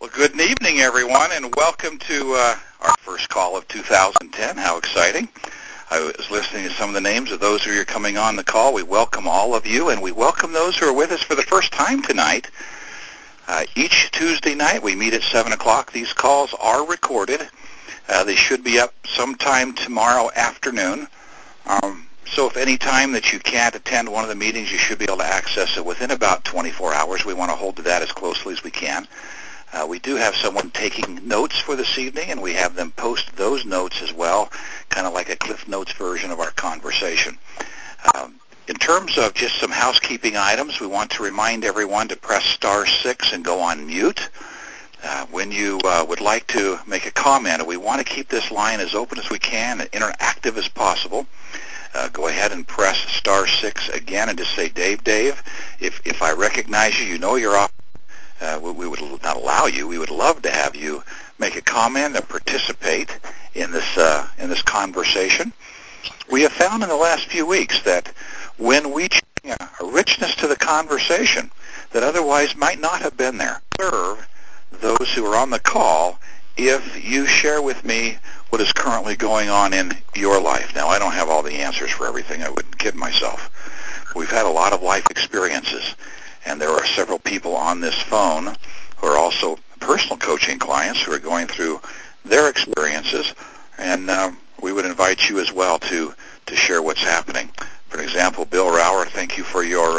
Well, good evening, everyone, and welcome to our first call of 2010. How exciting. I was listening to some of the names of those who are coming on the call. We welcome all of you, and we welcome those who are with us for the first time tonight. Each Tuesday night, we meet at 7 o'clock. These calls are recorded. They should be up sometime tomorrow afternoon. So if any time that you can't attend one of the meetings, you should be able to access it within about 24 hours. We want to hold to that as closely as we can. We do have someone taking notes for this evening, and we have them post those notes as well, kind of like a Cliff Notes version of our conversation. In terms of just some housekeeping items, we want to remind everyone to press *6 and go on mute. When you would like to make a comment, we want to keep this line as open as we can and interactive as possible. Go ahead and press *6 again and just say, Dave. If I recognize you, you know you're off. We would not allow you. We would love to have you make a comment and participate in this conversation. We have found in the last few weeks that when we bring a richness to the conversation that otherwise might not have been there, serve those who are on the call if you share with me what is currently going on in your life. Now, I don't have all the answers for everything. I wouldn't kid myself. We've had a lot of life experiences, and there are several people on this phone who are also personal coaching clients who are going through their experiences, and we would invite you as well to share what's happening. For example, Bill Rauer, thank you for your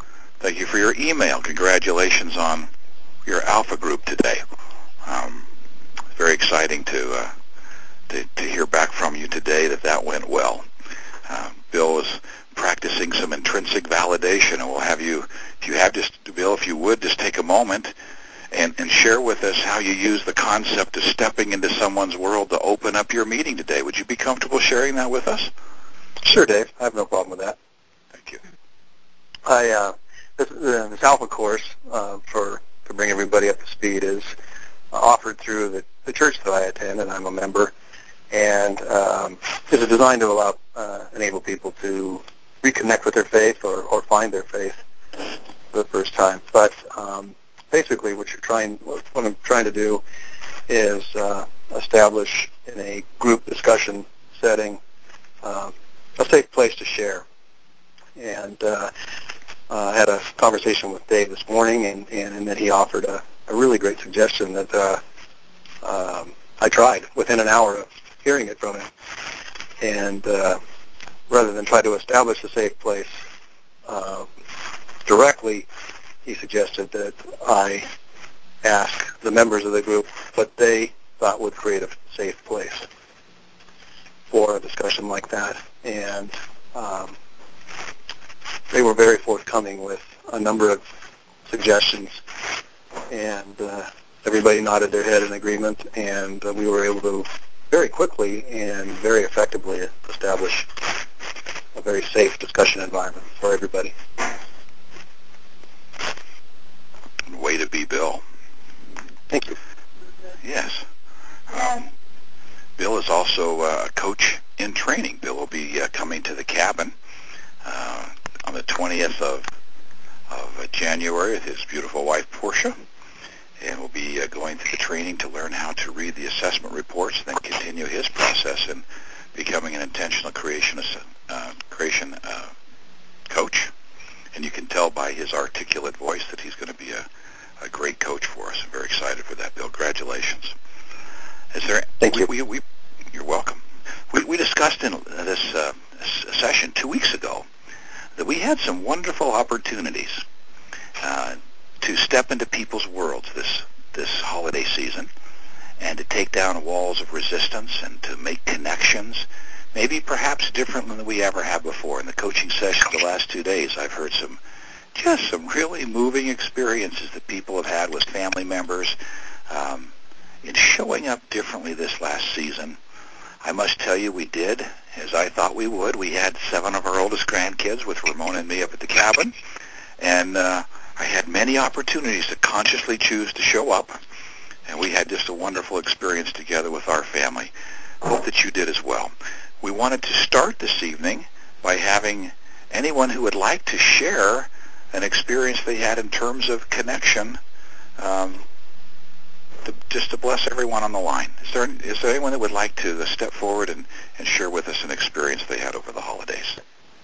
email. Congratulations on your Alpha group today. Very exciting to hear back from you today that went well. Bill is practicing some intrinsic validation, and we'll have you, Bill, if you would, just take a moment and share with us how you use the concept of stepping into someone's world to open up your meeting today. Would you be comfortable sharing that with us? Sure, Dave. I have no problem with that. Thank you. This Alpha course, to bring everybody up to speed, is offered through the church that I attend, and I'm a member, and is designed to enable people to reconnect with their faith or find their faith for the first time. But basically, what I'm trying to do is establish in a group discussion setting a safe place to share. And I had a conversation with Dave this morning, and then he offered a really great suggestion that I tried within an hour of hearing it from him. And rather than try to establish a safe place directly, he suggested that I ask the members of the group what they thought would create a safe place for a discussion like that. And they were very forthcoming with a number of suggestions, and everybody nodded their head in agreement, and we were able to very quickly and very effectively establish a very safe discussion environment for everybody. Way to be, Bill. Thank you. Yes. Bill is also a coach in training. Bill will be coming to the cabin on the 20th of January with his beautiful wife, Portia, and will be going through the training to learn how to read the assessment reports and then continue his process in becoming an intentional creation coach. And you can tell by his articulate voice that he's going to be a great coach for us. I'm very excited for that, Bill. Congratulations. Thank you. You're welcome. We discussed in this session 2 weeks ago that we had some wonderful opportunities to step into people's worlds this holiday season and to take down walls of resistance and to make connections, maybe perhaps different than we ever have before. In the coaching sessions the last 2 days, I've heard some really moving experiences that people have had with family members in showing up differently this last season. I must tell you, we did, as I thought we would. We had 7 of our oldest grandkids with Ramona and me up at the cabin, and I had many opportunities to consciously choose to show up, and we had just a wonderful experience together with our family. Hope that you did as well. We wanted to start this evening by having anyone who would like to share an experience they had in terms of connection just to bless everyone on the line. Is there anyone that would like to step forward and share with us an experience they had over the holidays?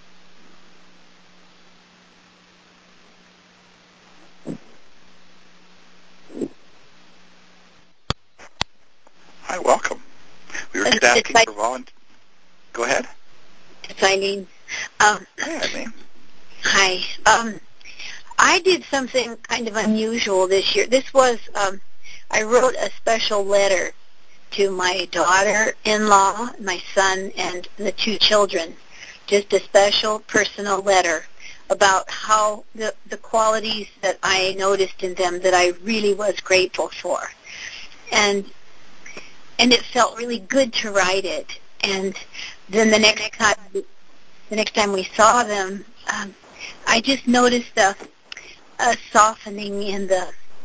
Hi, welcome. We were just asking for volunteers. Go ahead. It's Eileen. Hey, Eileen. Hi. I did something kind of unusual this year. This was, I wrote a special letter to my daughter-in-law, my son, and the two children. Just a special personal letter about how the qualities that I noticed in them that I really was grateful for. And it felt really good to write it. And then the next time we saw them, I just noticed a softening in the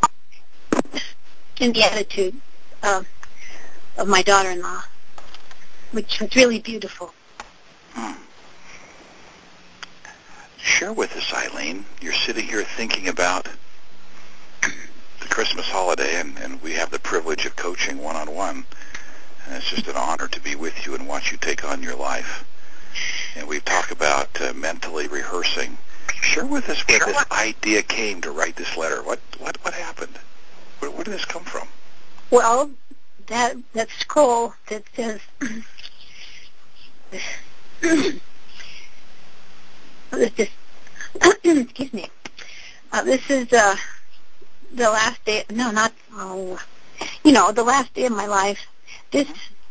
attitude of my daughter-in-law, which was really beautiful. Share with us, Eileen. You're sitting here thinking about the Christmas holiday, and we have the privilege of coaching one-on-one. And it's just an honor to be with you and watch you take on your life. And we've talked about mentally rehearsing. Share with us where this idea came to write this letter. What happened? Where did this come from? Well, that scroll that says, excuse me. This is the last day. No, not. The last day of my life. This.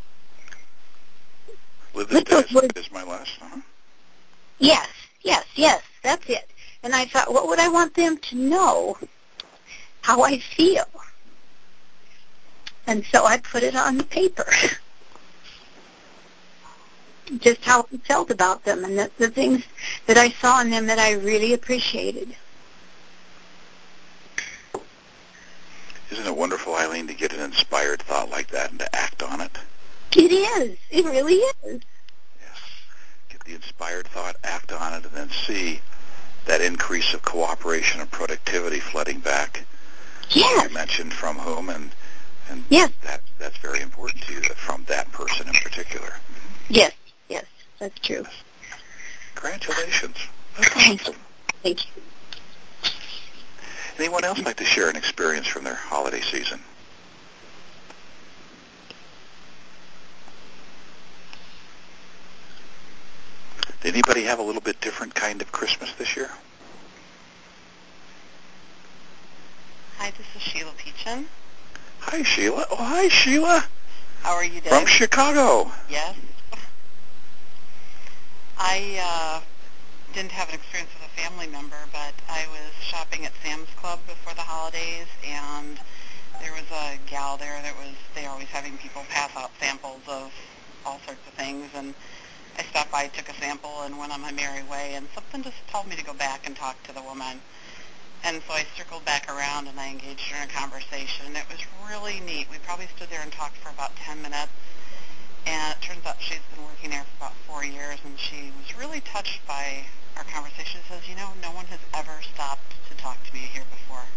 Live this day is my last. Uh-huh. Yes. That's it. And I thought, what would I want them to know? How I feel. And so I put it on the paper. Just how I felt about them and the things that I saw in them that I really appreciated. Isn't it wonderful, Eileen, to get an inspired thought like that and to act on it? It is. It really is. Yes. Get the inspired thought, act on it, and then see that increase of cooperation and productivity flooding back. Yes. You mentioned from whom, and yes. That's very important to you, from that person in particular. Yes, that's true. Yes. Congratulations. That's Thank awesome. you. Thank you. Anyone else like to share an experience from their holiday season? Did anybody have a little bit different kind of Christmas this year? Hi, this is Sheila Peachin. Hi, Sheila. Oh, hi, Sheila. How are you, Dave? From Chicago. Yes. I didn't have an experience with a family member, but I was shopping at Sam's Club before the holidays, and there was a gal there they're always having people pass out samples of all sorts of things, and I stopped by, took a sample, and went on my merry way, and something just told me to go back and talk to the woman. And so I circled back around, and I engaged her in a conversation, and it was really neat. We probably stood there and talked for about 10 minutes, and it turns out she's been working there for about 4 years, and she was really touched by our conversation. She says, no one has ever stopped to talk to me here before.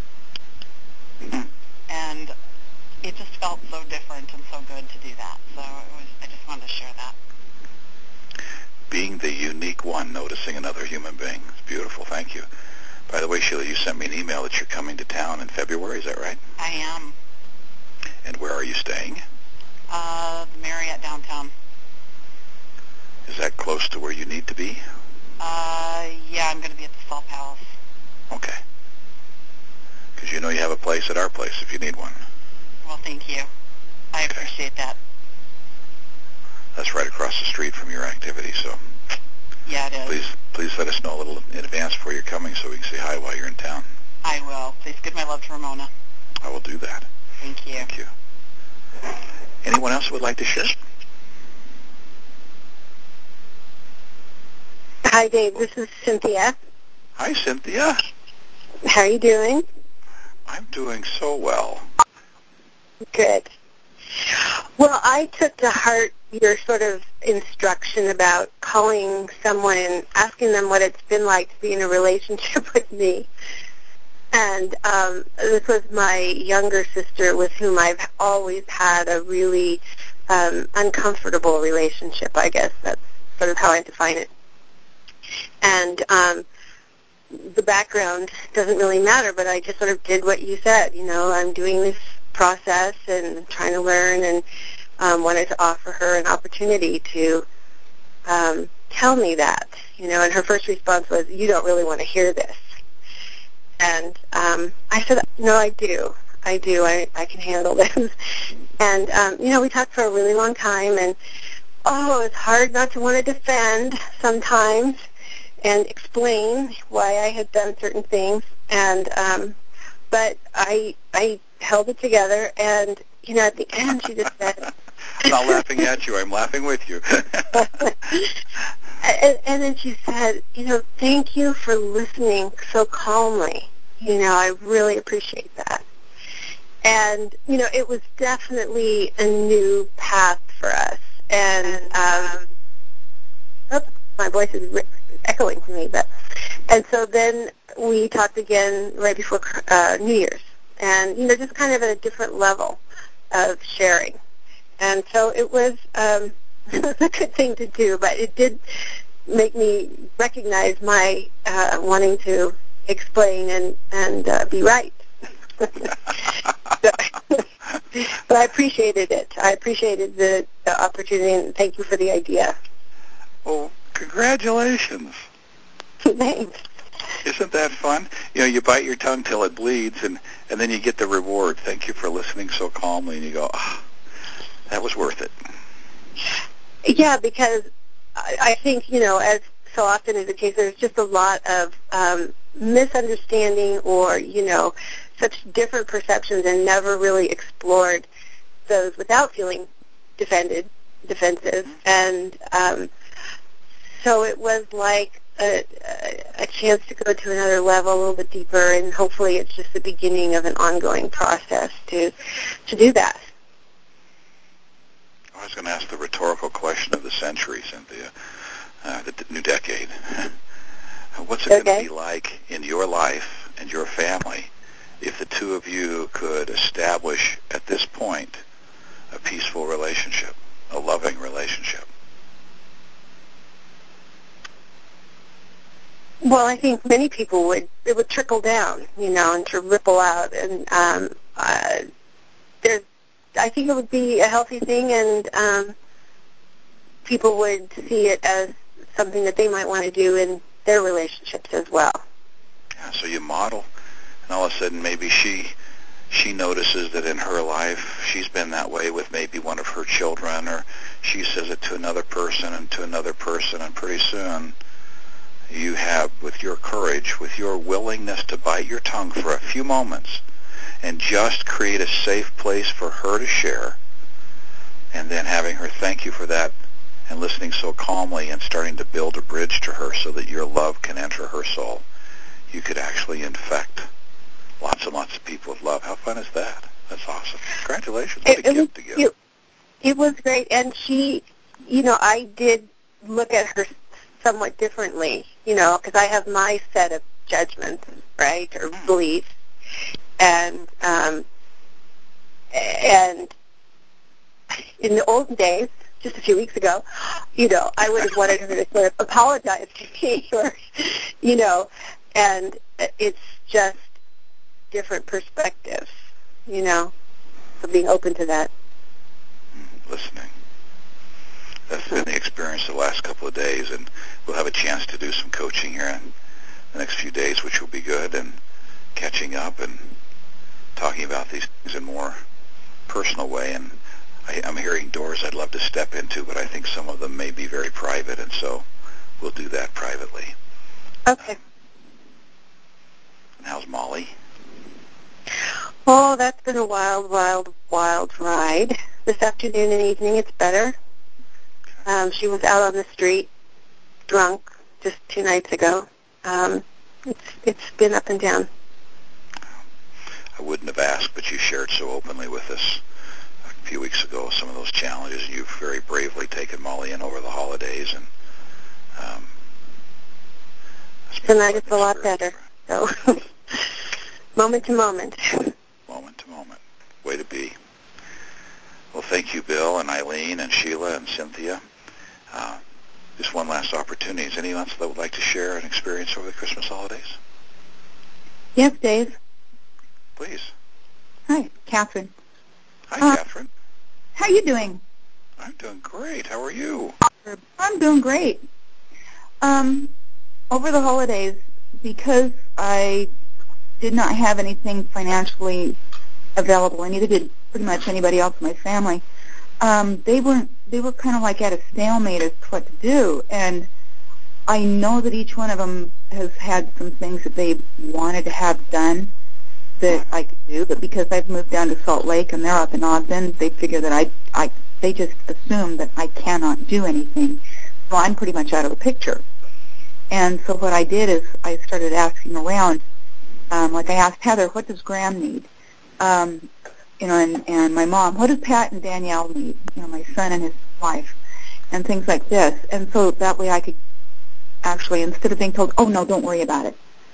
And it just felt so different and so good to do that. So I just wanted to share that. Being the unique one, noticing another human being. It's beautiful. Thank you. By the way, Sheila, you sent me an email that you're coming to town in February. Is that right? I am. And where are you staying? The Marriott downtown. Is that close to where you need to be? Yeah, I'm going to be at the Salt Palace. Okay. Because you have a place at our place if you need one. Well, thank you. I appreciate that. That's right across the street from your activity, so yeah, it is. Please let us know a little in advance before you're coming so we can say hi while you're in town. I will. Please give my love to Ramona. I will do that. Thank you. Thank you. Anyone else who would like to share? Hi, Dave. This is Cynthia. Hi, Cynthia. How are you doing? I'm doing so well. Good. Well, I took to heart your sort of instruction about calling someone and asking them what it's been like to be in a relationship with me. And this was my younger sister with whom I've always had a really uncomfortable relationship, I guess. That's sort of how I define it. And the background doesn't really matter, but I just sort of did what you said. You know, I'm doing this process and trying to learn, and wanted to offer her an opportunity to tell me that. You know, and her first response was, "You don't really want to hear this." And I said, "No, I do. I can handle this." And, you know, we talked for a really long time, and, it's hard not to want to defend sometimes and explain why I had done certain things. And, but I held it together, and, you know, at the end she just said... I'm not laughing at you. I'm laughing with you. And then she said, you know, "Thank you for listening so calmly. You know, I really appreciate that." And, you know, it was definitely a new path for us. And my voice is echoing to me. And so then we talked again right before New Year's. And, you know, just kind of at a different level of sharing. And so it was a good thing to do, but it did make me recognize my wanting to explain and be right. But I appreciated it. I appreciated the opportunity, and thank you for the idea. Well, congratulations. Thanks. Isn't that fun? You know, you bite your tongue till it bleeds, and then you get the reward. Thank you for listening so calmly, and you go, that was worth it. Yeah, because I think, you know, as so often is the case, there's just a lot of misunderstanding or, you know, such different perceptions, and never really explored those without feeling defensive. And so it was like a chance to go to another level, a little bit deeper, and hopefully it's just the beginning of an ongoing process to do that. I was going to ask the rhetorical question of the century, Cynthia, the new decade. What's it going to be like in your life and your family if the two of you could establish at this point a peaceful relationship, a loving relationship? Well, I think many people it would trickle down, you know, and to ripple out. And I think it would be a healthy thing, and people would see it as something that they might want to do in their relationships as well. Yeah, so you model, and all of a sudden maybe she notices that in her life she's been that way with maybe one of her children, or she says it to another person and to another person, and pretty soon you have, with your courage, with your willingness to bite your tongue for a few moments and just create a safe place for her to share, and then having her thank you for that and listening so calmly and starting to build a bridge to her so that your love can enter her soul, you could actually infect lots and lots of people with love. How fun is that? That's awesome. Congratulations. What a gift to give. It was great. And she, you know, I did look at her somewhat differently, you know, because I have my set of judgments, right, or beliefs. And in the olden days, just a few weeks ago, you know, I would have wanted her to sort of apologize to me, or, you know, and it's just different perspectives, you know, so being open to that. Listening. That's been the experience the last couple of days, and we'll have a chance to do some coaching here in the next few days, which will be good, and catching up and talking about these things in a more personal way. And I'm hearing doors I'd love to step into, but I think some of them may be very private, and so we'll do that privately. Okay. And how's Molly? Oh, that's been a wild, wild, wild ride. This afternoon and evening, it's better. She was out on the street, drunk, just 2 nights ago. It's been up and down. I wouldn't have asked, but you shared so openly with us a few weeks ago some of those challenges, and you've very bravely taken Molly in over the holidays, and tonight it's a lot better. So Moment to moment. Moment to moment. Way to be. Well, thank you, Bill and Eileen and Sheila and Cynthia. Just one last opportunity. Is anyone else that would like to share an experience over the Christmas holidays? Yes, Dave. Please. Hi, Catherine. Hi, Catherine. How are you doing? I'm doing great. How are you? I'm doing great. Over the holidays, because I did not have anything financially available, and neither did pretty much anybody else in my family, they were kind of like at a stalemate as to what to do. And I know that each one of them has had some things that they wanted to have done that I could do, but because I've moved down to Salt Lake and they're up in Ogden, they figure that they just assume that I cannot do anything. So I'm pretty much out of the picture. And so what I did is I started asking around. Like I asked Heather, what does Graham need? And my mom, what does Pat and Danielle need? My son and his wife, and things like this. And so that way I could actually, instead of being told, oh, no, don't worry about it,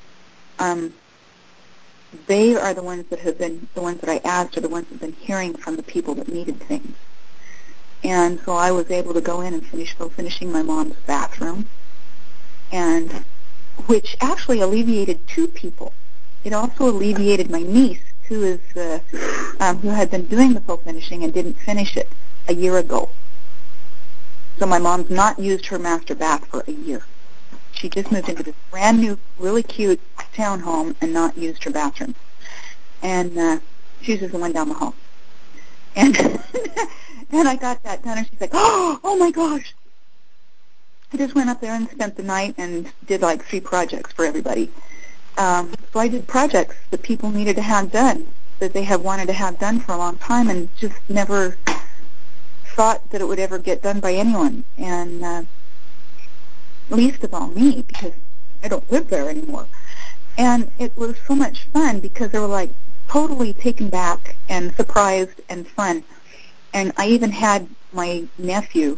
they are the ones that have been, the ones that I asked are the ones that have been hearing from the people that needed things. And so I was able to go in and finishing my mom's bathroom, and which actually alleviated two people. It also alleviated my niece, who had been doing the full finishing and didn't finish it a year ago. So my mom's not used her master bath for a year. She just moved into this brand new, really cute townhome and not used her bathroom. And she uses the one down the hall. And and I got that done, and she's like, oh my gosh. I just went up there and spent the night and did like 3 projects for everybody. So I did projects that people needed to have done, that they have wanted to have done for a long time, and just never thought that it would ever get done by anyone. And least of all me, because I don't live there anymore. And it was so much fun because they were like totally taken back and surprised and fun. And I even had my nephew,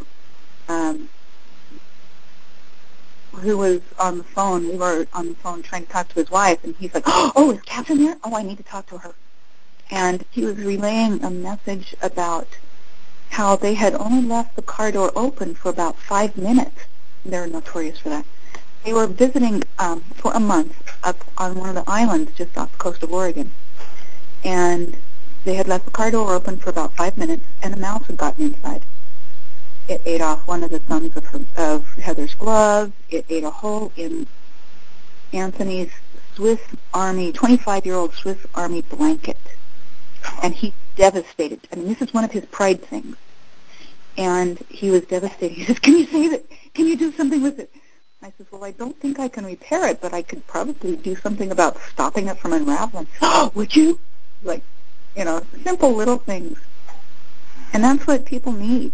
who was on the phone. We were on the phone trying to talk to his wife, and he's like, oh, is Catherine there? Oh, I need to talk to her. And he was relaying a message about how they had only left the car door open for about 5 minutes. They're notorious for that. They were visiting for a month up on one of the islands just off the coast of Oregon. And they had left the car door open for about 5 minutes, and a mouse had gotten inside. It ate off one of the thumbs of Heather's glove. It ate a hole in Anthony's Swiss Army, 25-year-old Swiss Army blanket. And he's devastated. I mean, this is one of his pride things. And he was devastated. He says, can you save it? Can you do something with it? I said, well, I don't think I can repair it, but I could probably do something about stopping it from unraveling. Oh, would you? Like, simple little things. And that's what people need.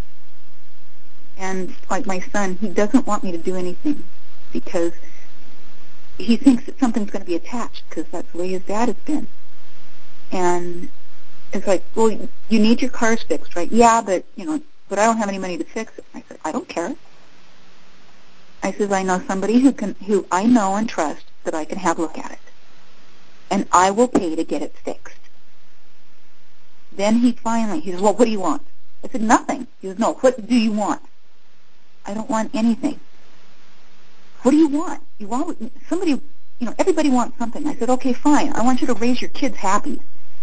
And like my son, he doesn't want me to do anything because he thinks that something's going to be attached because that's the way his dad has been. And it's like, well, you need your cars fixed, right? Yeah, but I don't have any money to fix it. I said, I don't care. I said, I know somebody who I know and trust that I can have a look at it. And I will pay to get it fixed. Then he says, well, what do you want? I said, nothing. He goes, no, what do you want? I don't want anything. What do you want? You want somebody, everybody wants something. I said, okay, fine. I want you to raise your kids happy.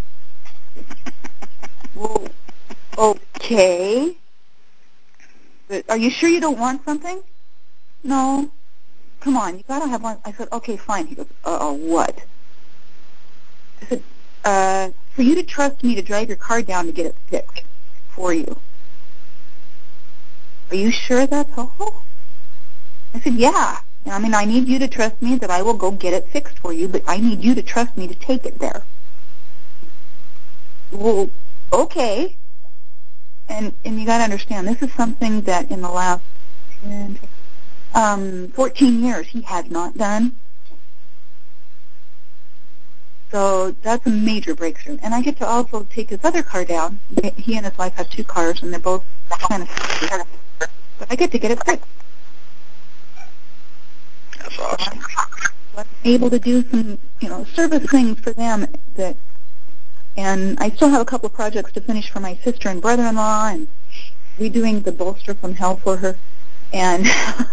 Well, okay. But are you sure you don't want something? No. Come on, you got to have one. I said, okay, fine. He goes, what? I said, for you to trust me to drive your car down to get it fixed for you. Are you sure that's all? I said, yeah. I mean, I need you to trust me that I will go get it fixed for you, but I need you to trust me to take it there. Well, okay. And you got to understand, this is something that in the last 14 years he has not done. So that's a major breakthrough. And I get to also take his other car down. He and his wife have 2 cars, and they're both kind of, but I get to get it fixed. That's awesome. I'm able to do some, service things for them and I still have a couple of projects to finish for my sister and brother-in-law and redoing the bolster from hell for her and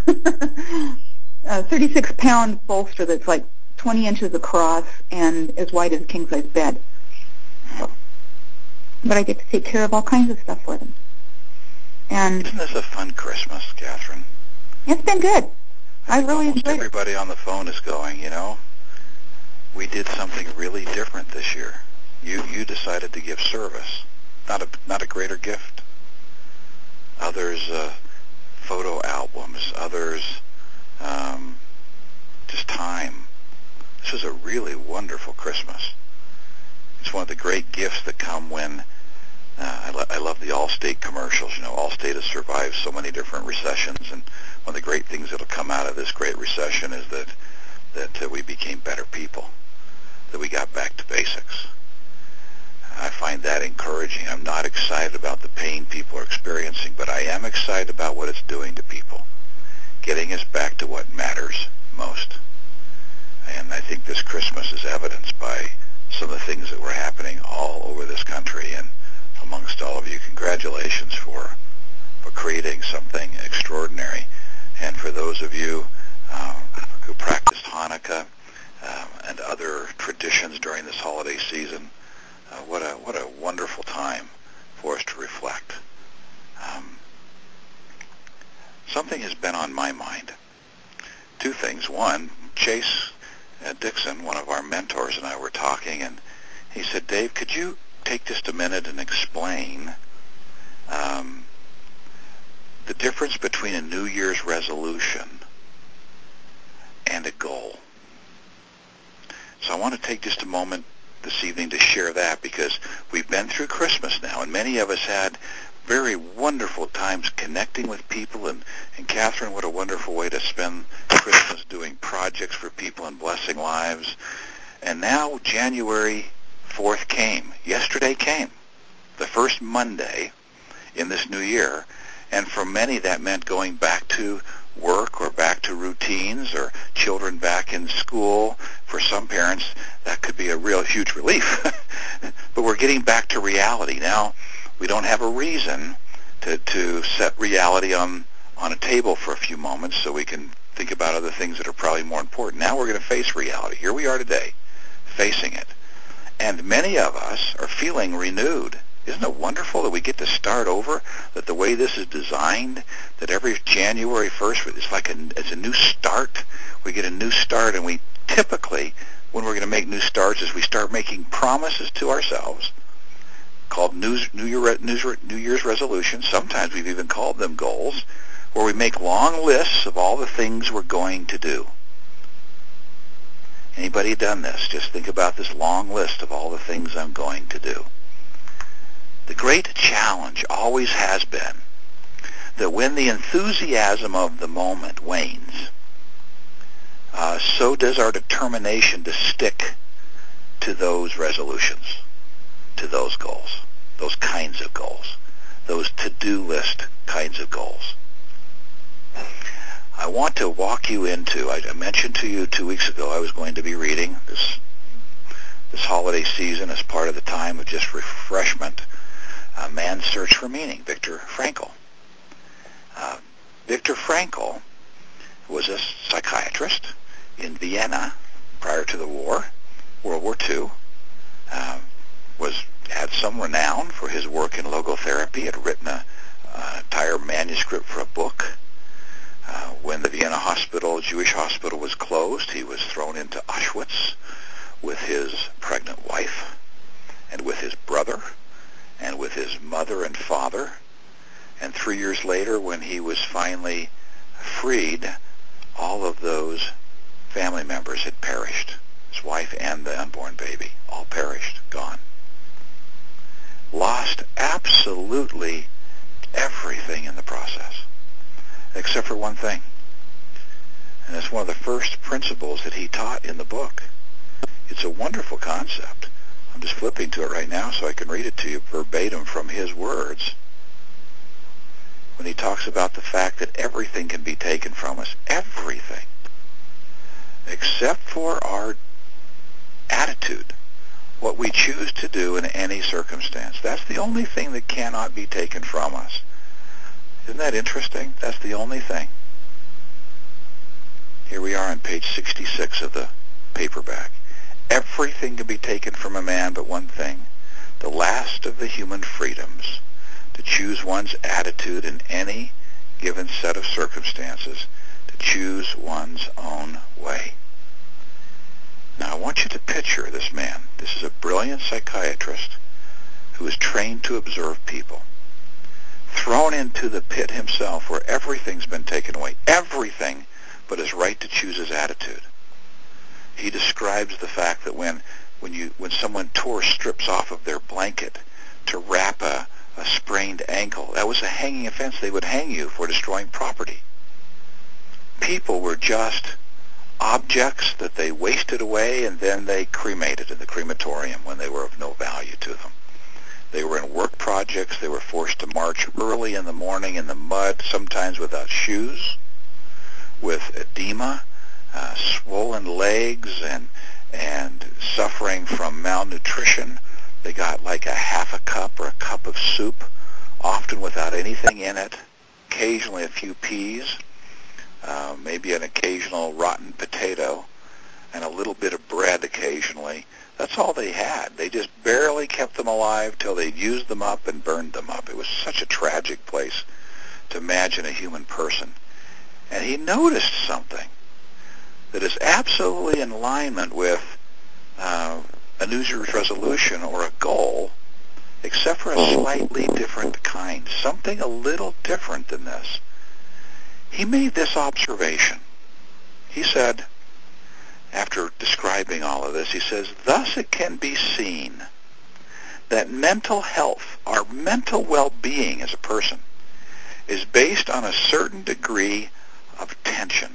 a 36-pound bolster that's like 20 inches across and as wide as a king-size bed. But I get to take care of all kinds of stuff for them. And isn't this a fun Christmas, Catherine? It's been good. I really almost enjoyed everybody on the phone is going, we did something really different this year. You decided to give service, not a greater gift. Others, photo albums. Others, just time. This was a really wonderful Christmas. It's one of the great gifts that come when I love the Allstate commercials. Allstate has survived so many different recessions, and one of the great things that will come out of this great recession is that we became better people, that we got back to basics. I find that encouraging. I'm not excited about the pain people are experiencing, but I am excited about what it's doing to people, getting us back to what matters most. And I think this Christmas is evidenced by some of the things that were happening all over this country. And amongst all of you, congratulations for creating something extraordinary. And for those of you who practiced Hanukkah and other traditions during this holiday season, what a wonderful time for us to reflect. Something has been on my mind. Two things. One, Chase Dixon, one of our mentors, and I were talking, and he said, Dave, could you take just a minute and explain the difference between a New Year's resolution and a goal? So I want to take just a moment this evening to share that, because we've been through Christmas now, and many of us had very wonderful times connecting with people, and Catherine, what a wonderful way to spend Christmas doing projects for people and blessing lives. And now January 4th came. Yesterday came, the first Monday in this new year, and for many that meant going back to work or back to routines or children back in school. For some parents, that could be a real huge relief. But we're getting back to reality. Now, we don't have a reason to set reality on a table for a few moments so we can think about other things that are probably more important. Now we're going to face reality. Here we are today, facing it. And many of us are feeling renewed. Isn't it wonderful that we get to start over, that the way this is designed, that every January 1st, it's a new start. We get a new start, and we typically, when we're going to make new starts, is we start making promises to ourselves called New Year's resolutions. Sometimes we've even called them goals, where we make long lists of all the things we're going to do. Anybody done this? Just think about this long list of all the things I'm going to do. The great challenge always has been that when the enthusiasm of the moment wanes, so does our determination to stick to those resolutions, to those goals, those kinds of goals, those to-do list kinds of goals. I want to walk you into, I mentioned to you 2 weeks ago I was going to be reading this holiday season as part of the time of just refreshment, Man's Search for Meaning, Viktor Frankl. Viktor Frankl was a psychiatrist in Vienna prior to the war, World War II, had some renown for his work in logotherapy, had written an entire manuscript for a book. When the Vienna Jewish hospital was closed, he was thrown into Auschwitz with his pregnant wife and with his brother and with his mother and father. And 3 years later, when he was finally freed, all of those family members had perished. His wife and the unborn baby, all perished, gone. Lost absolutely everything in the process, except for one thing. And it's one of the first principles that he taught in the book. It's a wonderful concept. I'm just flipping to it right now so I can read it to you verbatim from his words. When he talks about the fact that everything can be taken from us, everything, except for our attitude, what we choose to do in any circumstance. That's the only thing that cannot be taken from us. Isn't that interesting? That's the only thing. Here we are on page 66 of the paperback. Everything can be taken from a man but one thing, the last of the human freedoms, to choose one's attitude in any given set of circumstances, to choose one's own way. Now, I want you to picture this man. This is a brilliant psychiatrist who is trained to observe people, thrown into the pit himself where everything's been taken away, everything but his right to choose his attitude. He describes the fact that when someone tore strips off of their blanket to wrap a sprained ankle, that was a hanging offense. They would hang you for destroying property. People were just objects that they wasted away and then they cremated in the crematorium when they were of no value to them. They were in work projects. They were forced to march early in the morning in the mud, sometimes without shoes, with edema, swollen legs, and suffering from malnutrition. They got like a half a cup or a cup of soup, often without anything in it, occasionally a few peas, maybe an occasional rotten potato, and a little bit of bread occasionally. That's all they had. They just barely kept them alive till they'd used them up and burned them up. It was such a tragic place to imagine a human person. And he noticed something that is absolutely in alignment with a New Year's resolution or a goal, except for a slightly different kind, something a little different than this. He made this observation. He said, after describing all of this, he says, thus it can be seen that mental health, our mental well-being as a person, is based on a certain degree of tension.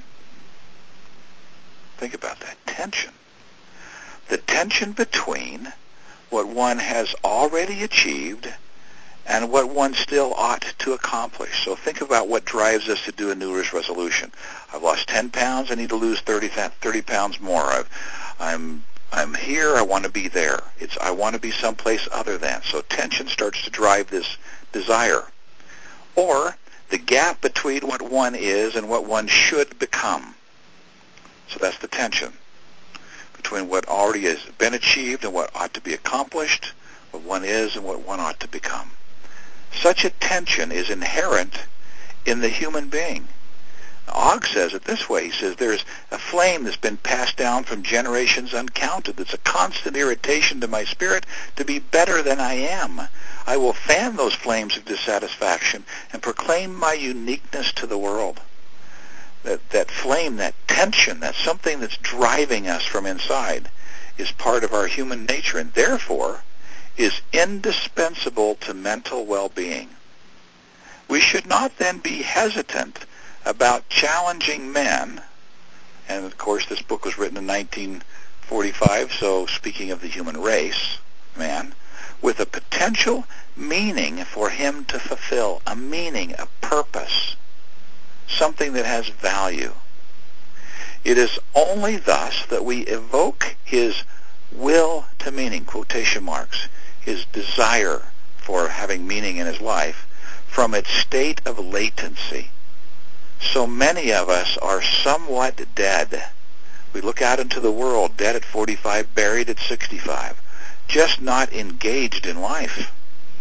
Think about that, tension. The tension between what one has already achieved and what one still ought to accomplish. So think about what drives us to do a New Year's resolution. I've lost 10 pounds. I need to lose 30 pounds more. I'm here. I want to be there. I want to be someplace other than. So tension starts to drive this desire. Or the gap between what one is and what one should become. So that's the tension between what already has been achieved and what ought to be accomplished, what one is and what one ought to become. Such a tension is inherent in the human being. Ogg says it this way. He says there's a flame that's been passed down from generations uncounted that's a constant irritation to my spirit to be better than I am. I will fan those flames of dissatisfaction and proclaim my uniqueness to the world. That flame, that tension, that something that's driving us from inside is part of our human nature and therefore is indispensable to mental well-being. We should not then be hesitant about challenging men, and of course this book was written in 1945, so speaking of the human race, man, with a potential meaning for him to fulfill, a meaning, a purpose, something that has value. It is only thus that we evoke his will to meaning, quotation marks, his desire for having meaning in his life, from its state of latency. So many of us are somewhat dead. We look out into the world, dead at 45, buried at 65, just not engaged in life.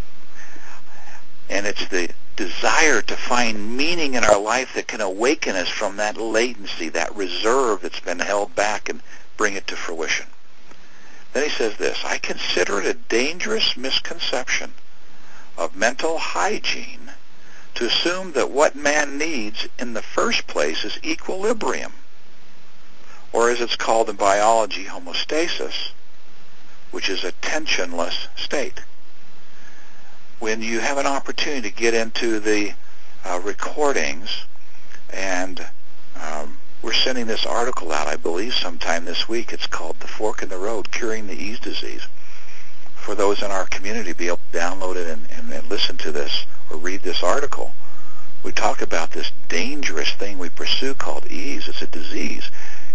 And it's the desire to find meaning in our life that can awaken us from that latency, that reserve that's been held back, and bring it to fruition. Then he says this, I consider it a dangerous misconception of mental hygiene to assume that what man needs in the first place is equilibrium, or as it's called in biology, homeostasis, which is a tensionless state. When you have an opportunity to get into the recordings, and we're sending this article out, I believe, sometime this week. It's called The Fork in the Road, Curing the Ease Disease. For those in our community to be able to download it and listen to this or read this article, we talk about this dangerous thing we pursue called ease. It's a disease.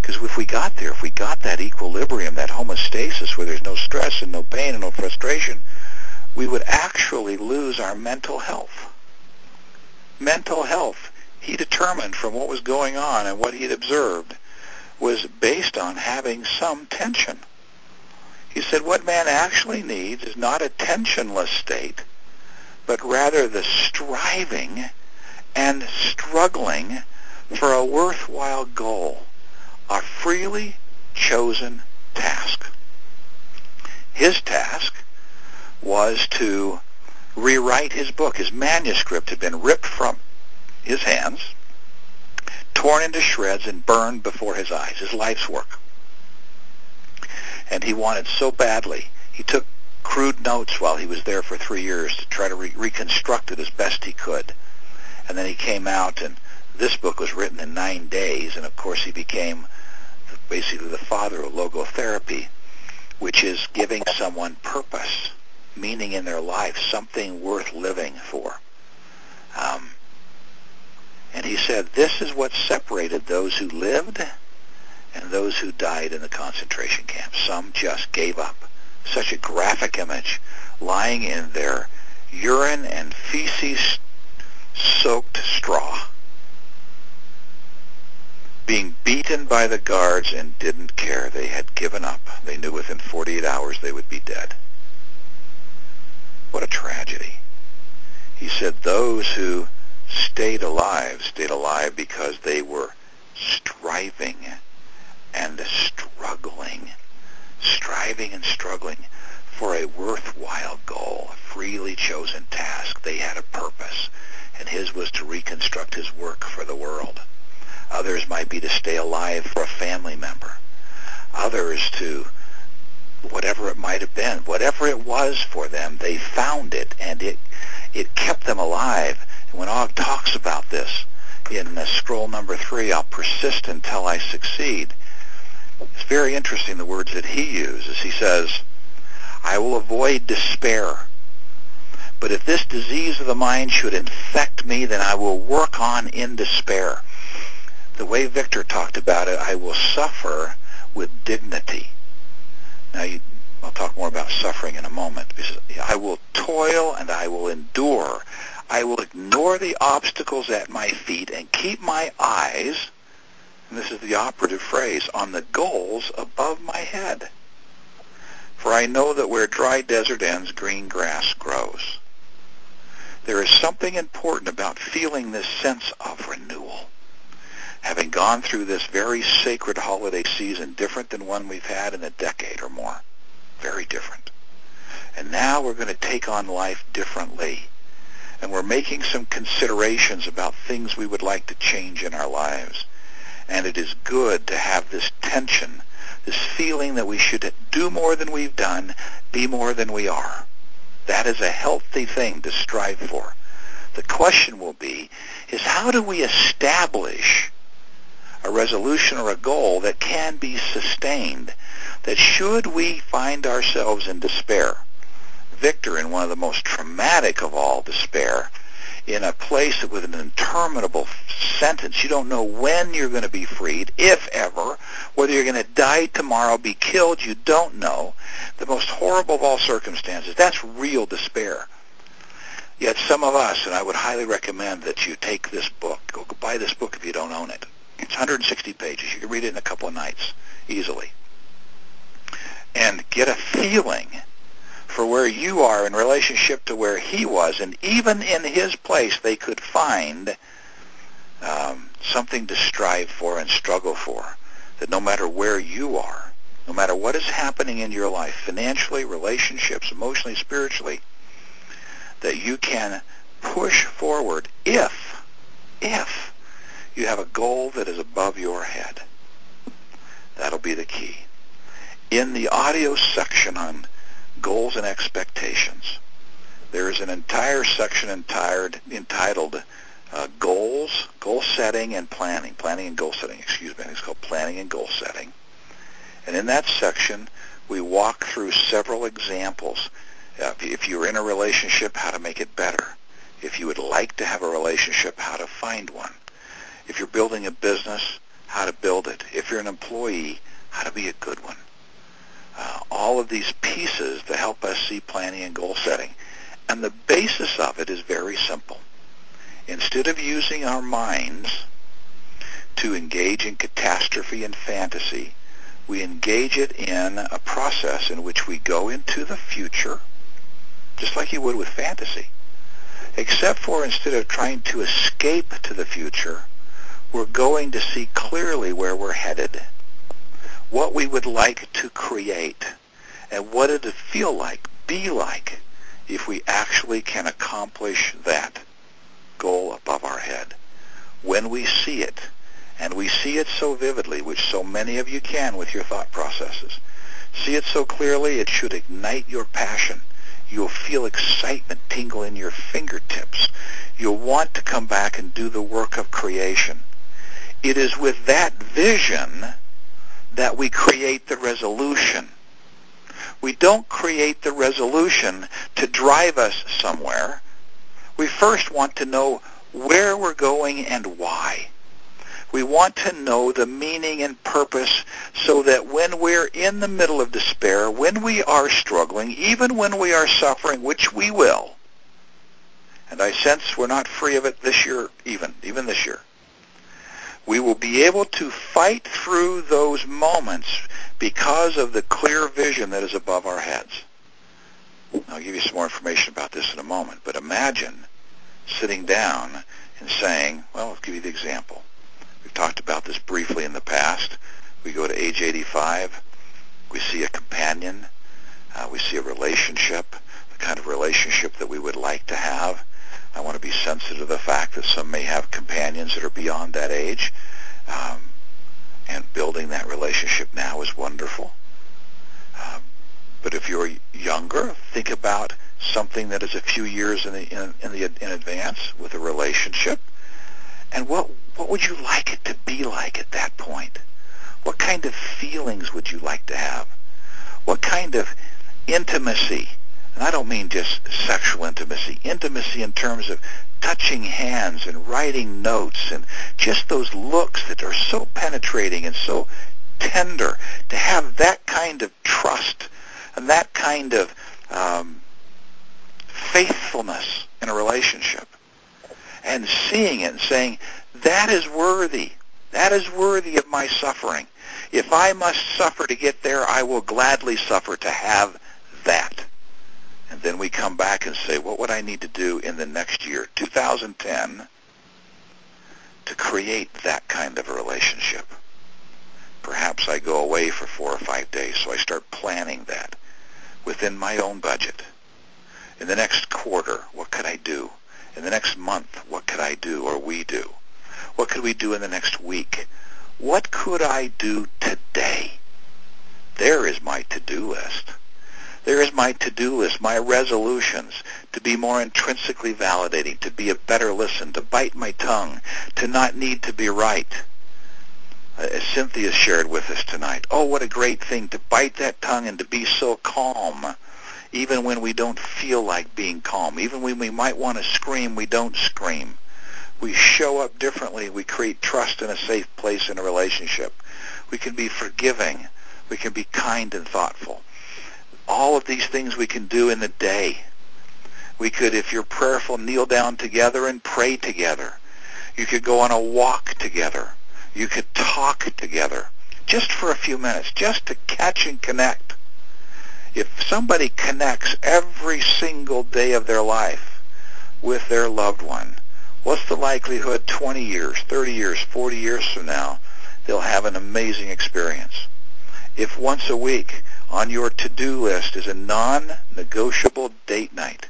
Because if we got there, if we got that equilibrium, that homeostasis where there's no stress and no pain and no frustration, we would actually lose our mental health. Mental health, he determined from what was going on and what he'd observed, was based on having some tension. He said what man actually needs is not a tensionless state, but rather the striving and struggling for a worthwhile goal, a freely chosen task. His task was to rewrite his book. His manuscript had been ripped from his hands, torn into shreds, and burned before his eyes, his life's work. And he wanted so badly. He took crude notes while he was there for 3 years to try to reconstruct it as best he could. And then he came out, and this book was written in 9 days, and of course he became basically the father of logotherapy, which is giving someone purpose, meaning in their life, something worth living for. And he said, this is what separated those who lived and those who died in the concentration camps. Some just gave up. Such a graphic image, lying in their urine and feces-soaked straw, being beaten by the guards and didn't care. They had given up. They knew within 48 hours they would be dead. What a tragedy. He said those who stayed alive because they were striving and struggling for a worthwhile goal, a freely chosen task. They had a purpose, and his was to reconstruct his work for the world. Others might be to stay alive for a family member. Others to whatever it might have been. Whatever it was for them, they found it, and it kept them alive. And when Og talks about this in scroll number 3, I'll persist until I succeed, it's very interesting the words that he uses. He says, I will avoid despair. But if this disease of the mind should infect me, then I will work on in despair. The way Victor talked about it, I will suffer with dignity. Now, I'll talk more about suffering in a moment. I will toil and I will endure. I will ignore the obstacles at my feet and keep my eyes, and this is the operative phrase, on the goals above my head. For I know that where dry desert ends, green grass grows. There is something important about feeling this sense of renewal. Having gone through this very sacred holiday season, different than one we've had in a decade or more. Very different. And now we're going to take on life differently. And we're making some considerations about things we would like to change in our lives. And it is good to have this tension, this feeling that we should do more than we've done, be more than we are. That is a healthy thing to strive for. The question will be, is how do we establish a resolution or a goal that can be sustained, that should we find ourselves in despair, Victor, in one of the most traumatic of all despair, in a place with an interminable sentence, you don't know when you're going to be freed, if ever, whether you're going to die tomorrow, be killed, you don't know, the most horrible of all circumstances, that's real despair. Yet some of us, and I would highly recommend that you take this book, go buy this book if you don't own it. It's 160 pages. You can read it in a couple of nights, easily. And get a feeling for where you are in relationship to where he was. And even in his place, they could find something to strive for and struggle for. That no matter where you are, no matter what is happening in your life, financially, relationships, emotionally, spiritually, that you can push forward if you have a goal that is above your head. That'll be the key. In the audio section on goals and expectations, there is an entire section entitled Goals, Goal Setting, and Planning. Planning and Goal Setting, excuse me. It's called Planning and Goal Setting. And in that section, we walk through several examples. If you're in a relationship, how to make it better. If you would like to have a relationship, how to find one. If you're building a business, how to build it. If you're an employee, how to be a good one. All of these pieces that help us see planning and goal setting. And the basis of it is very simple. Instead of using our minds to engage in catastrophe and fantasy, we engage it in a process in which we go into the future, just like you would with fantasy, except for instead of trying to escape to the future, we're going to see clearly where we're headed, what we would like to create, and what it would feel like, be like, if we actually can accomplish that goal above our head. When we see it, and we see it so vividly, which so many of you can with your thought processes, see it so clearly, it should ignite your passion. You'll feel excitement tingle in your fingertips. You'll want to come back and do the work of creation. It is with that vision that we create the resolution. We don't create the resolution to drive us somewhere. We first want to know where we're going and why. We want to know the meaning and purpose so that when we're in the middle of despair, when we are struggling, even when we are suffering, which we will, and I sense we're not free of it this year, even this year, we will be able to fight through those moments because of the clear vision that is above our heads. I'll give you some more information about this in a moment, but imagine sitting down and saying, well, I'll give you the example. We've talked about this briefly in the past. We go to age 85. We see a companion. We see a relationship, the kind of relationship that we would like to have. I want to be sensitive to the fact that some may have companions that are beyond that age. And building that relationship now is wonderful. But if you're younger, think about something that is a few years in advance with a relationship. And what would you like it to be like at that point? What kind of feelings would you like to have? What kind of intimacy? And I don't mean just sexual intimacy. Intimacy in terms of touching hands and writing notes and just those looks that are so penetrating and so tender. To have that kind of trust and that kind of faithfulness in a relationship, and seeing it and saying, that is worthy. That is worthy of my suffering. If I must suffer to get there, I will gladly suffer to have that. And then we come back and say, what would I need to do in the next year, 2010, to create that kind of a relationship? Perhaps I go away for 4 or 5 days, so I start planning that within my own budget. In the next quarter, what could I do? In the next month, what could I do or we do? What could we do in the next week? What could I do today? There is my to-do list. There is my to-do list, my resolutions to be more intrinsically validating, to be a better listen, to bite my tongue, to not need to be right. As Cynthia shared with us tonight, oh, what a great thing to bite that tongue and to be so calm, even when we don't feel like being calm. Even when we might want to scream, we don't scream. We show up differently. We create trust in a safe place in a relationship. We can be forgiving. We can be kind and thoughtful. All of these things we can do in the day. We could, if you're prayerful, kneel down together and pray together. You could go on a walk together. You could talk together just for a few minutes, just to catch and connect. If somebody connects every single day of their life with their loved one, what's the likelihood 20 years, 30 years, 40 years from now, they'll have an amazing experience? If once a week on your to-do list is a non-negotiable date night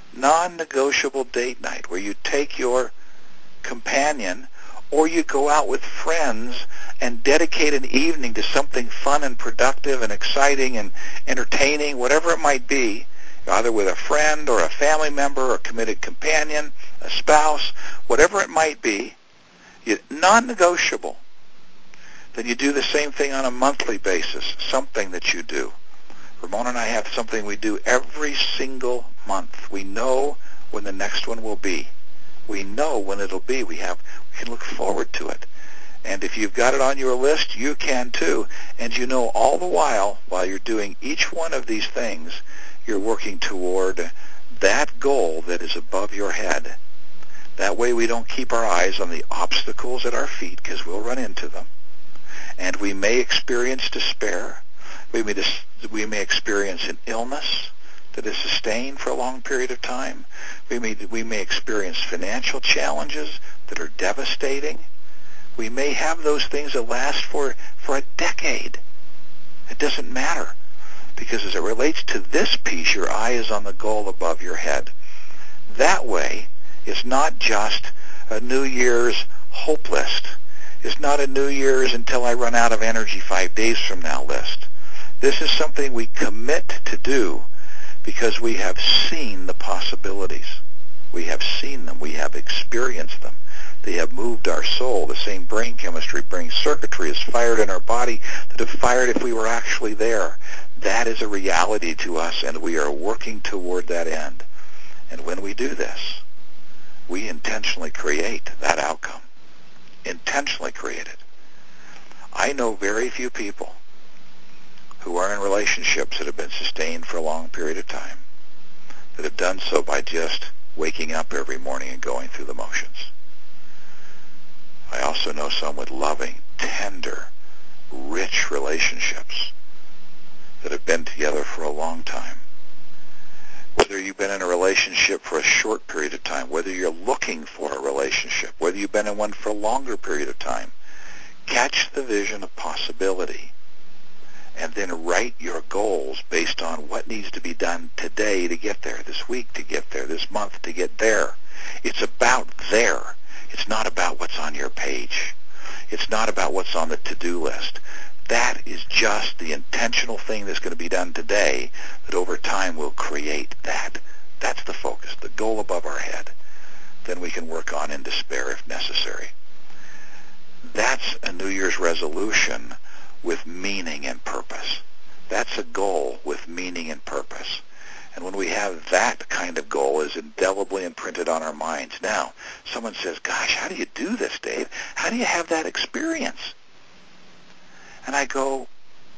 where you take your companion or you go out with friends and dedicate an evening to something fun and productive and exciting and entertaining, whatever it might be, either with a friend or a family member or a committed companion, a spouse, whatever it might be, non-negotiable. Then you do the same thing on a monthly basis, something that you do. Ramona and I have something we do every single month. We know when the next one will be. We know when it'll be. We can look forward to it. And if you've got it on your list, you can too. And you know all the while you're doing each one of these things, you're working toward that goal that is above your head. That way we don't keep our eyes on the obstacles at our feet, because we'll run into them. And we may experience despair. We may experience an illness that is sustained for a long period of time. We may experience financial challenges that are devastating. We may have those things that last for a decade. It doesn't matter, because as it relates to this piece, your eye is on the goal above your head. That way, it's not just a New Year's hope list. It's not a New Year's until I run out of energy 5 days from now list. This is something we commit to do because we have seen the possibilities. We have seen them. We have experienced them. They have moved our soul. The same brain chemistry, brain circuitry is fired in our body that have fired if we were actually there. That is a reality to us, and we are working toward that end. And when we do this, we intentionally create that outcome. Intentionally create it. I know very few people who are in relationships that have been sustained for a long period of time that have done so by just waking up every morning and going through the motions. I also know some with loving, tender, rich relationships that have been together for a long time. Whether you've been in a relationship for a short period of time, whether you're looking for a relationship, whether you've been in one for a longer period of time, catch the vision of possibility and then write your goals based on what needs to be done today to get there, this week to get there, this month to get there. It's about there. It's not about what's on your page. It's not about what's on the to-do list. That is just the intentional thing that's going to be done today that over time will create that. That's the focus, the goal above our head. Then we can work on in despair if necessary. That's a New Year's resolution with meaning and purpose. That's a goal with meaning and purpose. And when we have that kind of goal is indelibly imprinted on our minds. Now, someone says, gosh, how do you do this, Dave? How do you have that experience? And I go,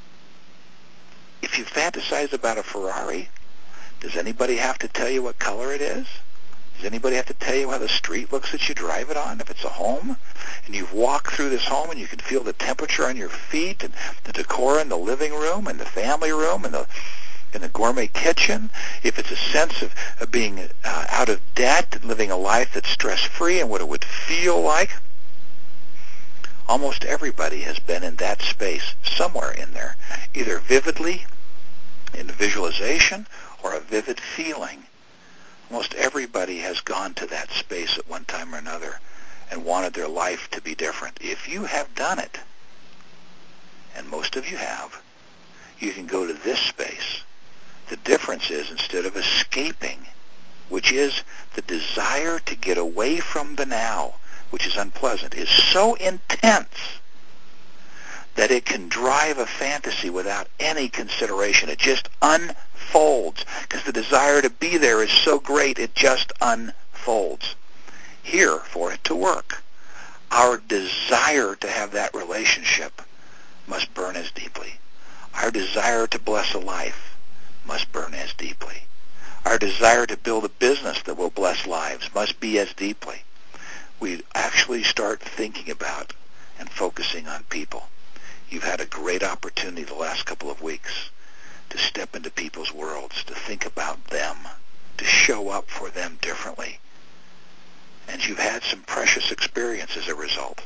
if you fantasize about a Ferrari, does anybody have to tell you what color it is? Does anybody have to tell you how the street looks that you drive it on? If it's a home, and you've walked through this home and you can feel the temperature on your feet and the decor in the living room and the family room and in the gourmet kitchen, if it's a sense of being out of debt and living a life that's stress-free and what it would feel like, almost everybody has been in that space somewhere in there, either vividly in the visualization or a vivid feeling. Almost everybody has gone to that space at one time or another and wanted their life to be different. If you have done it, and most of you have, you can go to this space. The difference is, instead of escaping, which is the desire to get away from the now, which is unpleasant, is so intense that it can drive a fantasy without any consideration. It just unfolds because the desire to be there is so great, it just unfolds. Here, for it to work, our desire to have that relationship must burn as deeply. Our desire to bless a life must burn as deeply. Our desire to build a business that will bless lives must be as deeply. We actually start thinking about and focusing on people. You've had a great opportunity the last couple of weeks to step into people's worlds, to think about them, to show up for them differently. And you've had some precious experience as a result.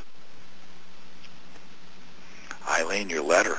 Eileen, your letter.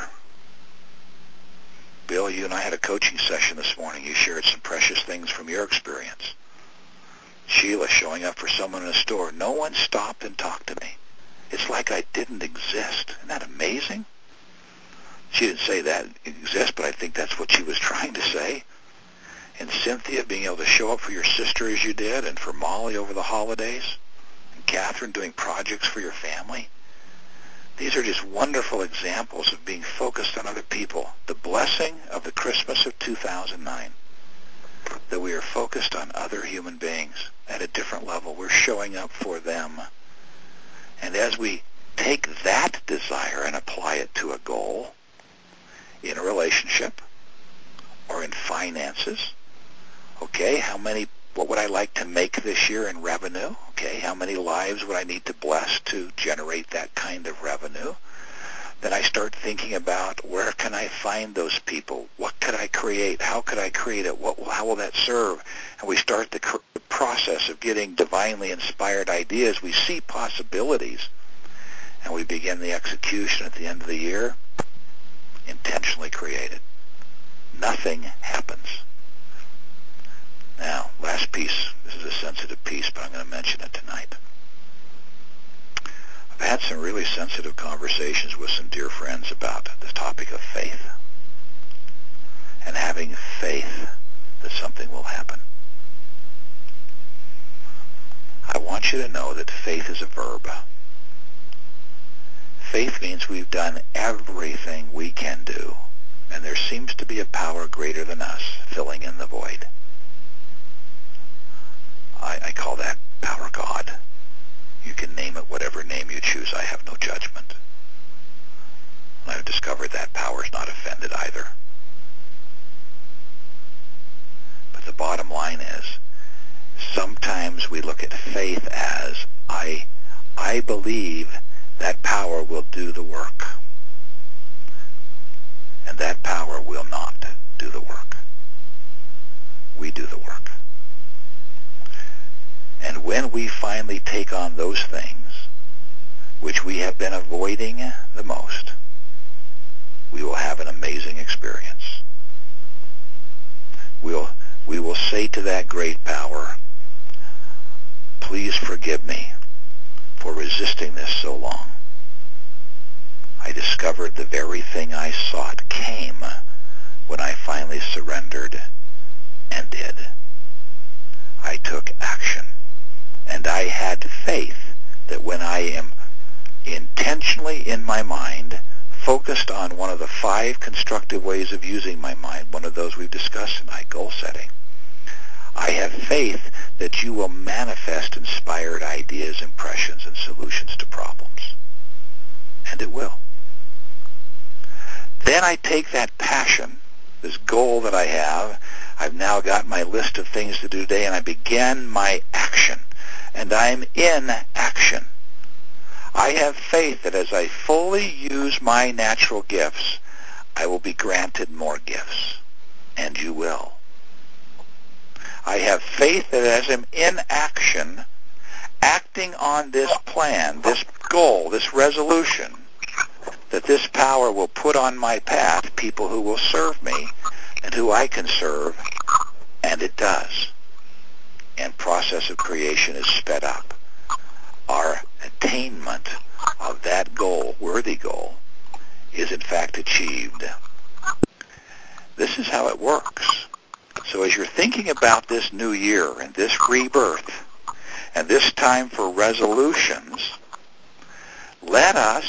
Bill, you and I had a coaching session this morning. You shared some precious things from your experience. Sheila, showing up for someone in a store. No one stopped and talked to me. It's like I didn't exist. Isn't that amazing? She didn't say that exist, but I think that's what she was trying to say. And Cynthia, being able to show up for your sister as you did, and for Molly over the holidays, and Catherine doing projects for your family. These are just wonderful examples of being focused on other people. The blessing of the Christmas of 2009, that we are focused on other human beings at a different level. We're showing up for them. And as we take that desire and apply it to a goal in a relationship or in finances. Okay, what would I like to make this year in revenue? Okay, how many lives would I need to bless to generate that kind of revenue? Then I start thinking about, where can I find those people? What could I create? How could I create it? How will that serve? And we start the process of getting divinely inspired ideas. We see possibilities, and we begin the execution at the end of the year, intentionally created. Nothing happens. Now, last piece. This is a sensitive piece, but I'm going to mention it tonight. I've had some really sensitive conversations with some dear friends about the topic of faith and having faith that something will happen. I want you to know that faith is a verb. Faith means we've done everything we can do, and there seems to be a power greater than us filling in the void. I call that power God. You can name it whatever name you choose. I have no judgment. And I've discovered that power is not offended either. But the bottom line is, sometimes we look at faith as, I believe that power will do the work. And that power will not do the work. We do the work. And when we finally take on those things which we have been avoiding the most, we will have an amazing experience. We will say to that great power, please forgive me for resisting this so long. I discovered the very thing I sought came when I finally surrendered and did. I took action. And I had faith that when I am intentionally in my mind focused on one of the 5 constructive ways of using my mind, one of those we've discussed tonight, goal setting, I have faith that you will manifest inspired ideas, impressions, and solutions to problems. And it will. Then I take that passion, this goal that I have, I've now got my list of things to do today, and I begin my action. And I'm in action. I have faith that as I fully use my natural gifts, I will be granted more gifts. And you will. I have faith that as I'm in action, acting on this plan, this goal, this resolution, that this power will put on my path people who will serve me and who I can serve, and it does. And process of creation is sped up. Our attainment of that goal, worthy goal, is in fact achieved. This is how it works. So as you're thinking about this new year and this rebirth and this time for resolutions, let us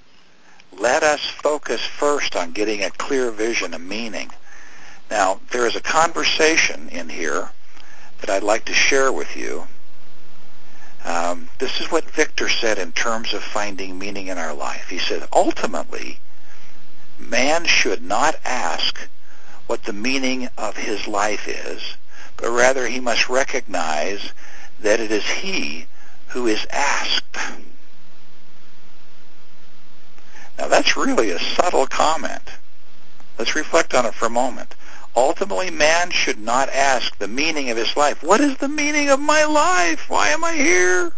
focus first on getting a clear vision, a meaning. Now, there is a conversation in here that I'd like to share with you. This is what Victor said in terms of finding meaning in our life. He said, ultimately, man should not ask what the meaning of his life is, but rather he must recognize that it is he who is asked. Now, that's really a subtle comment. Let's reflect on it for a moment. Ultimately, man should not ask the meaning of his life. What is the meaning of my life? Why am I here?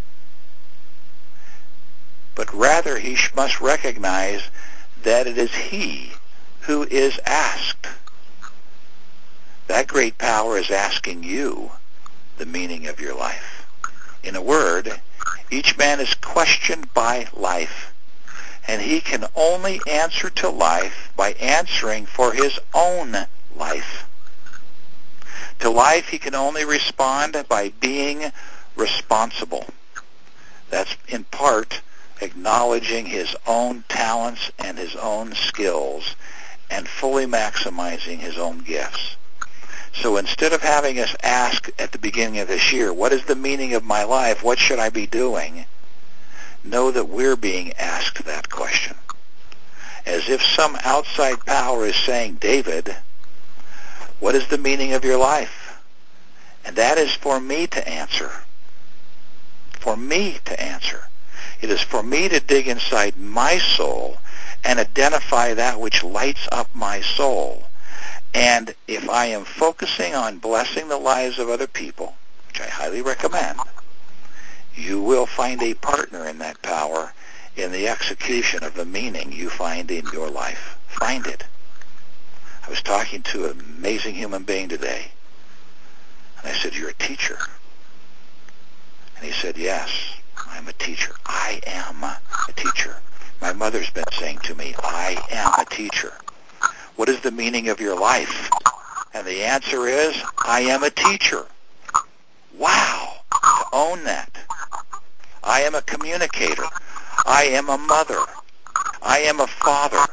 But rather, he must recognize that it is he who is asked. That great power is asking you the meaning of your life. In a word, each man is questioned by life, and he can only answer to life by answering for his own life. To life, he can only respond by being responsible. That's in part acknowledging his own talents and his own skills and fully maximizing his own gifts. So instead of having us ask at the beginning of this year, what is the meaning of my life? What should I be doing? know that we're being asked that question. As if some outside power is saying, David, what is the meaning of your life? And that is for me to answer. For me to answer. It is for me to dig inside my soul and identify that which lights up my soul. And if I am focusing on blessing the lives of other people, which I highly recommend, you will find a partner in that power in the execution of the meaning you find in your life. Find it. I was talking to an amazing human being today, and I said, you're a teacher. And he said, yes, I'm a teacher. I am a teacher. My mother's been saying to me, I am a teacher. What is the meaning of your life? And the answer is, I am a teacher. Wow, to own that. I am a communicator. I am a mother. I am a father.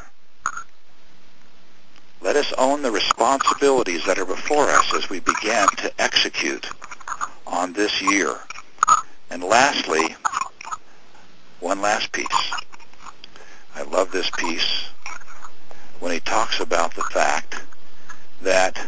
Let us own the responsibilities that are before us as we begin to execute on this year. And lastly, one last piece. I love this piece when he talks about the fact that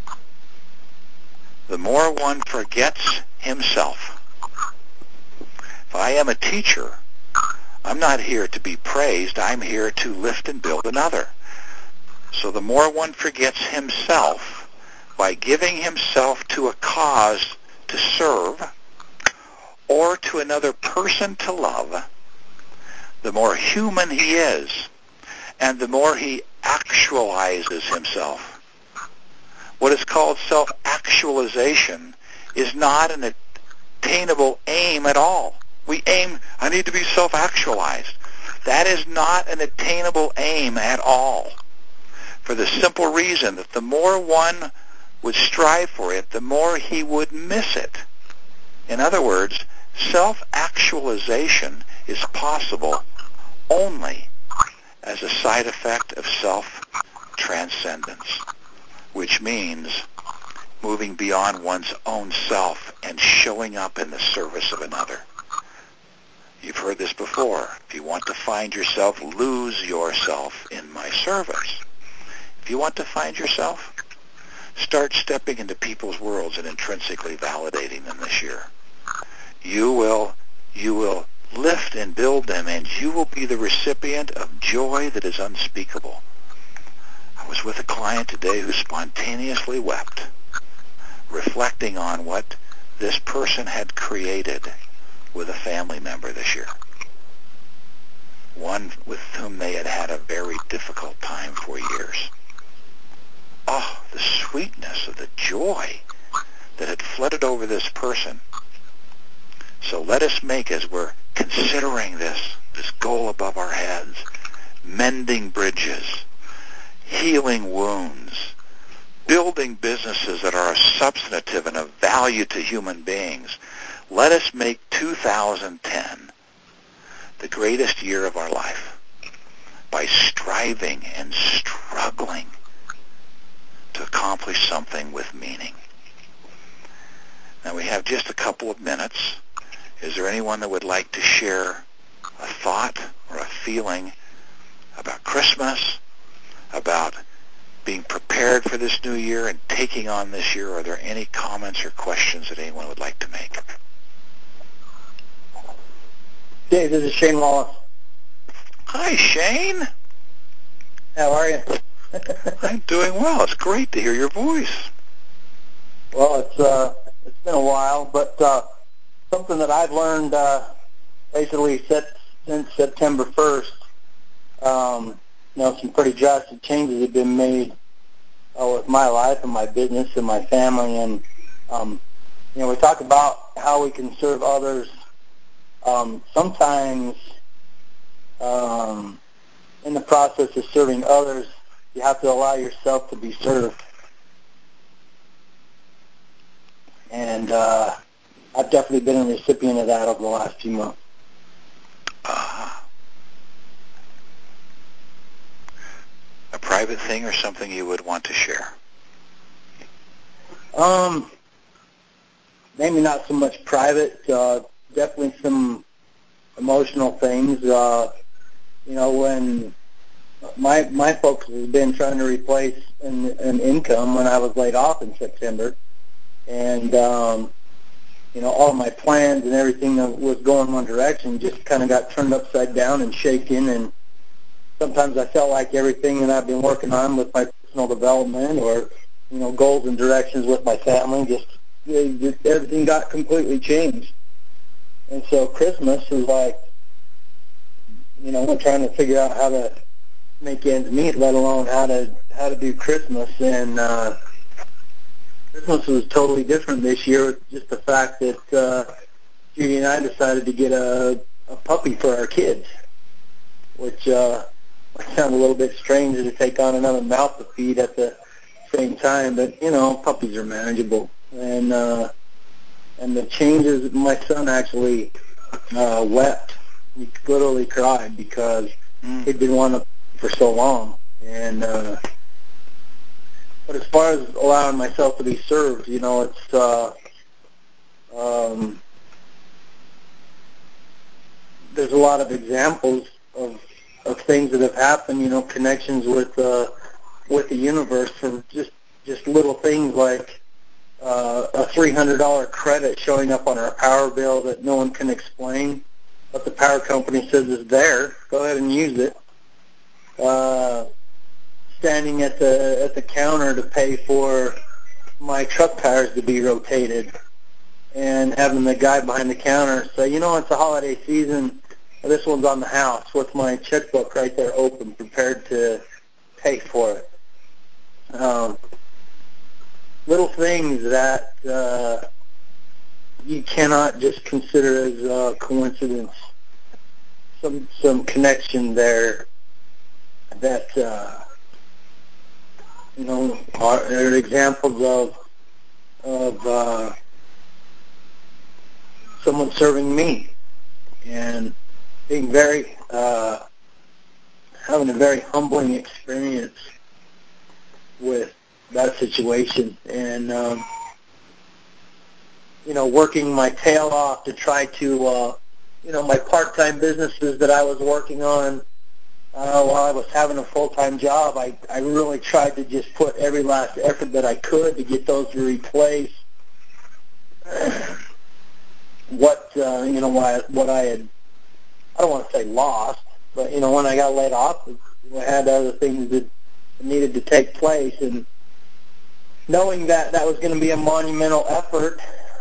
the more one forgets himself. If I am a teacher, I'm not here to be praised. I'm here to lift and build another. So the more one forgets himself by giving himself to a cause to serve or to another person to love, the more human he is and the more he actualizes himself. What is called self-actualization is not an attainable aim at all. We aim, I need to be self-actualized. That is not an attainable aim at all, for the simple reason that the more one would strive for it, the more he would miss it. In other words, self-actualization is possible only as a side effect of self-transcendence, which means moving beyond one's own self and showing up in the service of another. You've heard this before. If you want to find yourself, lose yourself in my service. If you want to find yourself, start stepping into people's worlds and intrinsically validating them this year. You will lift and build them, and you will be the recipient of joy that is unspeakable. I was with a client today who spontaneously wept, reflecting on what this person had created with a family member this year, one with whom they had had a very difficult time for years. Oh, the sweetness of the joy that had flooded over this person. So let us make, as we're considering this goal above our heads, mending bridges, healing wounds, building businesses that are substantive and of value to human beings. Let us make 2010 the greatest year of our life by striving and struggling to accomplish something with meaning. Now we have just a couple of minutes. Is there anyone that would like to share a thought or a feeling about Christmas, about being prepared for this new year and taking on this year? Are there any comments or questions that anyone would like to make? Dave, this is Shane Wallace. Hi, Shane. How are you? I'm doing well. It's great to hear your voice. Well, it's been a while, but something that I've learned basically since September 1st, some pretty drastic changes have been made with my life and my business and my family. And, we talk about how we can serve others. Sometimes in the process of serving others, you have to allow yourself to be served. And I've definitely been a recipient of that over the last few months. A private thing or something you would want to share? Maybe not so much private. Definitely some emotional things. When my focus has been trying to replace an income when I was laid off in September, and all my plans and everything that was going one direction just kind of got turned upside down and shaken. And sometimes I felt like everything that I've been working on with my personal development or goals and directions with my family, just everything got completely changed. And so Christmas is like, I'm trying to figure out how to make ends meet, let alone how to do Christmas. And Christmas was totally different this year with just the fact that Judy and I decided to get a puppy for our kids, which might sound a little bit strange to take on another mouth to feed at the same time, but puppies are manageable. And the changes, my son actually wept. He literally cried because he'd been wanting for so long. And but as far as allowing myself to be served, it's there's a lot of examples of things that have happened, connections with the universe, from just little things like a $300 credit showing up on our power bill that no one can explain, but the power company says is there. Go ahead and use it. Standing at the counter to pay for my truck tires to be rotated, and having the guy behind the counter say, it's the holiday season. This one's on the house with my checkbook right there open, prepared to pay for it. Little things that you cannot just consider as a coincidence. Some connection there that are examples of someone serving me and being having a very humbling experience with that situation, and working my tail off to try to my part-time businesses that I was working on while I was having a full-time job. I really tried to just put every last effort that I could to get those to replace what I had, I don't want to say lost, but when I got laid off, I had other things that needed to take place, and knowing that was going to be a monumental effort,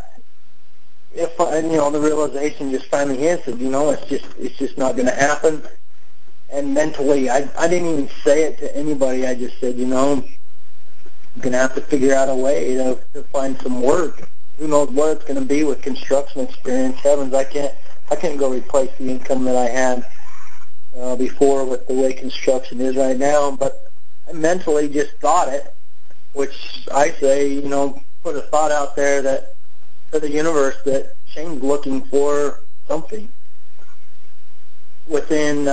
the realization just finally hit that it's just not going to happen. And mentally, I didn't even say it to anybody. I just said, I'm going to have to figure out a way to find some work. Who knows what it's going to be with construction experience? Heavens, I can't go replace the income that I had before with the way construction is right now. But I mentally just thought it, which I say, put a thought out there that for the universe that Shane's looking for something. Within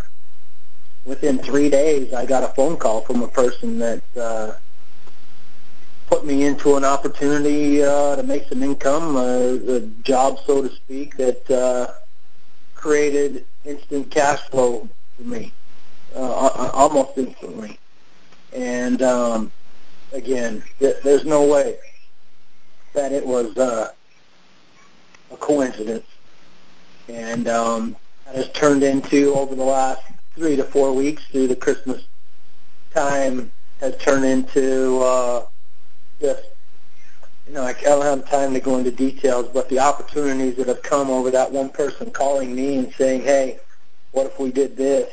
3 days, I got a phone call from a person that put me into an opportunity to make some income, a job, so to speak, that created instant cash flow for me, almost instantly. And again, there's no way that it was a coincidence. And that has turned into, over the last 3 to 4 weeks through the Christmas time, has turned into just, I don't have time to go into details, but the opportunities that have come over that one person calling me and saying, hey, what if we did this?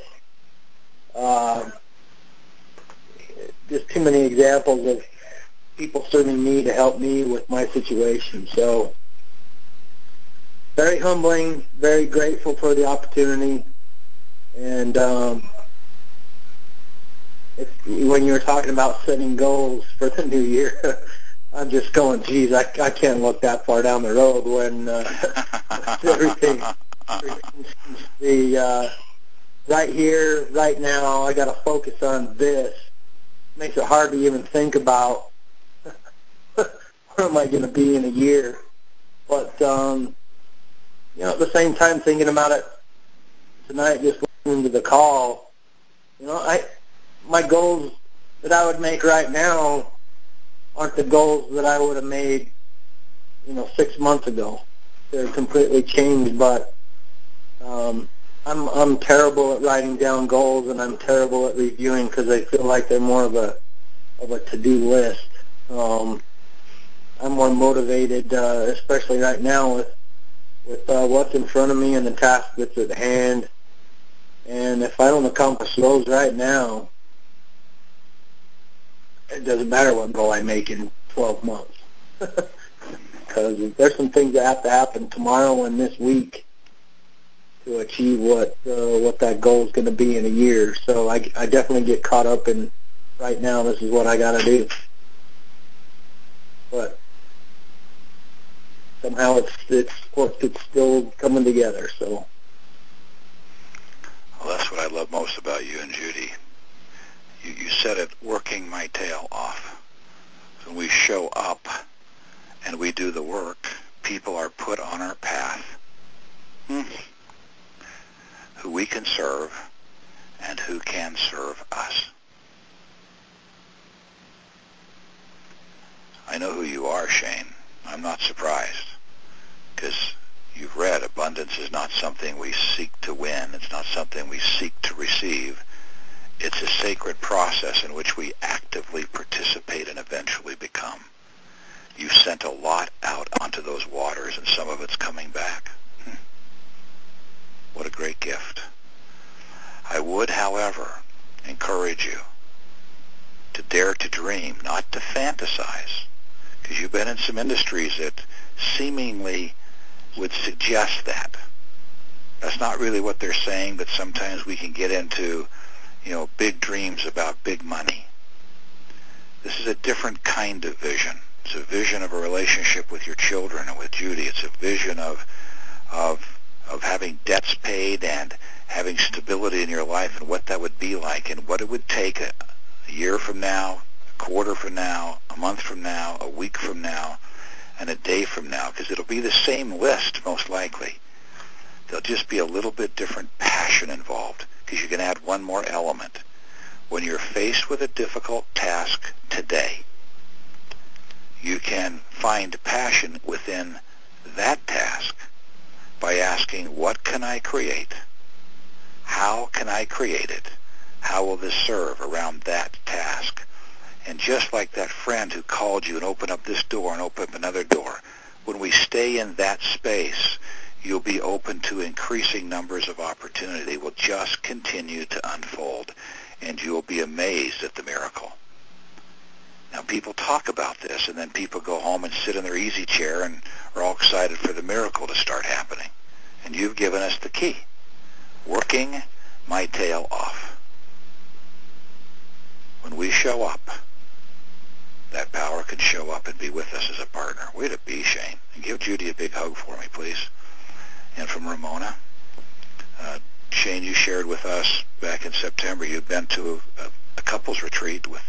Just too many examples of people serving me to help me with my situation. So very humbling, very grateful for the opportunity. And when you were talking about setting goals for the new year, I'm just going, geez, I can't look that far down the road when everything seems to be right here, right now. I got to focus on this. Makes it hard to even think about where am I going to be in a year. But at the same time, thinking about it tonight, just listening to the call, my goals that I would make right now aren't the goals that I would have made, 6 months ago. They're completely changed, but I'm terrible at writing down goals, and I'm terrible at reviewing because I feel like they're more of a to-do list. I'm more motivated, especially right now with what's in front of me and the task that's at hand. And if I don't accomplish those right now, it doesn't matter what goal I make in 12 months. Because there's some things that have to happen tomorrow and this week to achieve what that goal is going to be in a year. So I definitely get caught up in right now. This is what I got to do. But somehow it's still coming together. So. Well, that's what I love most about you and Judy. You said it, working my tail off. So when we show up and we do the work, people are put on our path who we can serve and who can serve us. I know who you are, Shane. I'm not surprised, because you've read abundance is not something we seek to win. It's not something we seek to receive. It's a sacred process in which we actively participate and eventually become. You've sent a lot out onto those waters, and some of it's coming back. What a great gift. I would, however, encourage you to dare to dream, not to fantasize, because you've been in some industries that seemingly would suggest that. That's not really what they're saying, but sometimes we can get into, big dreams about big money. This is a different kind of vision. It's a vision of a relationship with your children and with Judy. It's a vision of having debts paid and having stability in your life and what that would be like and what it would take a year from now, a quarter from now, a month from now, a week from now, and a day from now, because it'll be the same list most likely. There'll just be a little bit different passion involved, because you can add one more element. When you're faced with a difficult task today, you can find passion within that task by asking, what can I create? How can I create it? How will this serve around that task? And just like that friend who called you and opened up this door and opened up another door, when we stay in that space, you'll be open to increasing numbers of opportunity. They will just continue to unfold, and you'll be amazed at the miracle. Now, people talk about this, and then people go home and sit in their easy chair and are all excited for the miracle to start happening. And you've given us the key, working my tail off. When we show up, that power can show up and be with us as a partner. Way to be, Shane. And give Judy a big hug for me, please. And from Ramona, Shane, you shared with us back in September you'd been to a couples retreat with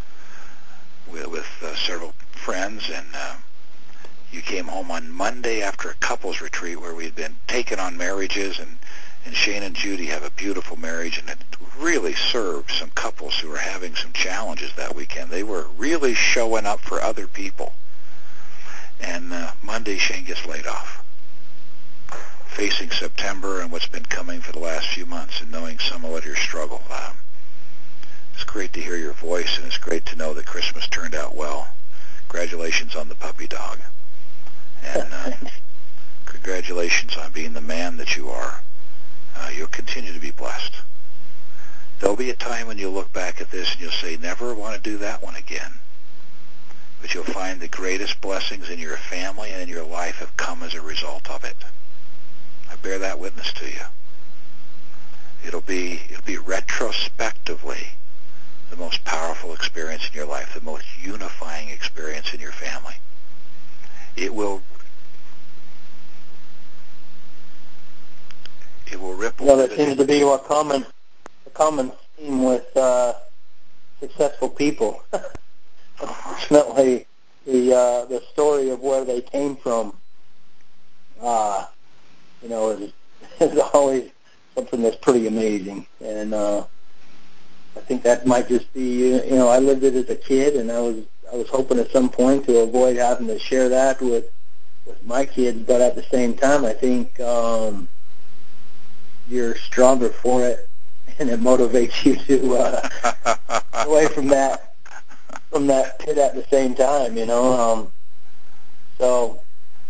several friends, and you came home on Monday after a couples retreat where we'd been taking on marriages, and Shane and Judy have a beautiful marriage, and it really served some couples who were having some challenges that weekend. They were really showing up for other people. And Monday, Shane gets laid off. Facing September and what's been coming for the last few months and knowing some of what your struggle. It's great to hear your voice, and it's great to know that Christmas turned out well. Congratulations on the puppy dog. And congratulations on being the man that you are. You'll continue to be blessed. There'll be a time when you'll look back at this and you'll say, never want to do that one again. But you'll find the greatest blessings in your family and in your life have come as a result of it. I bear that witness to you. It'll be retrospectively the most powerful experience in your life, the most unifying experience in your family. It will ripple. Well, there seems to be a common theme with successful people. Unfortunately, the story of where they came from, is always something that's pretty amazing. And I think that might just be, I lived it as a kid, and I was hoping at some point to avoid having to share that with my kids. But at the same time, I think you're stronger for it, and it motivates you to away from that pit at the same time, So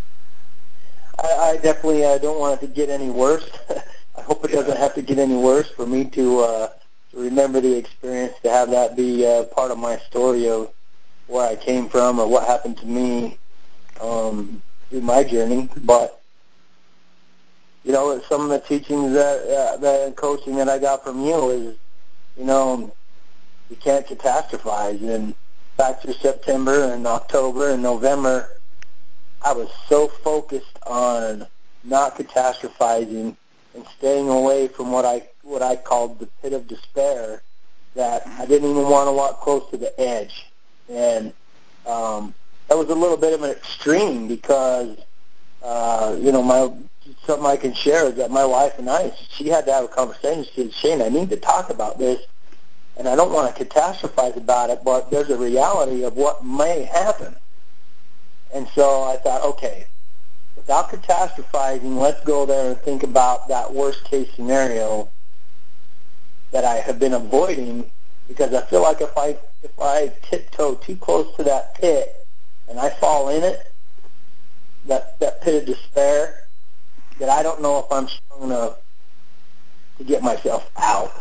I definitely don't want it to get any worse. I hope it doesn't have to get any worse for me to remember the experience, to have that be part of my story of where I came from or what happened to me through my journey. But some of the teachings that coaching that I got from you is, you can't catastrophize. And back through September and October and November, I was so focused on not catastrophizing and staying away from what I called the pit of despair that I didn't even want to walk close to the edge. And that was a little bit of an extreme because, something I can share is that my wife and I, she had to have a conversation. She said, Shane, I need to talk about this, and I don't want to catastrophize about it, but there's a reality of what may happen. And so I thought, okay, without catastrophizing, let's go there and think about that worst-case scenario that I have been avoiding, because I feel like if I tiptoe too close to that pit and I fall in it, that pit of despair, that I don't know if I'm strong enough to get myself out.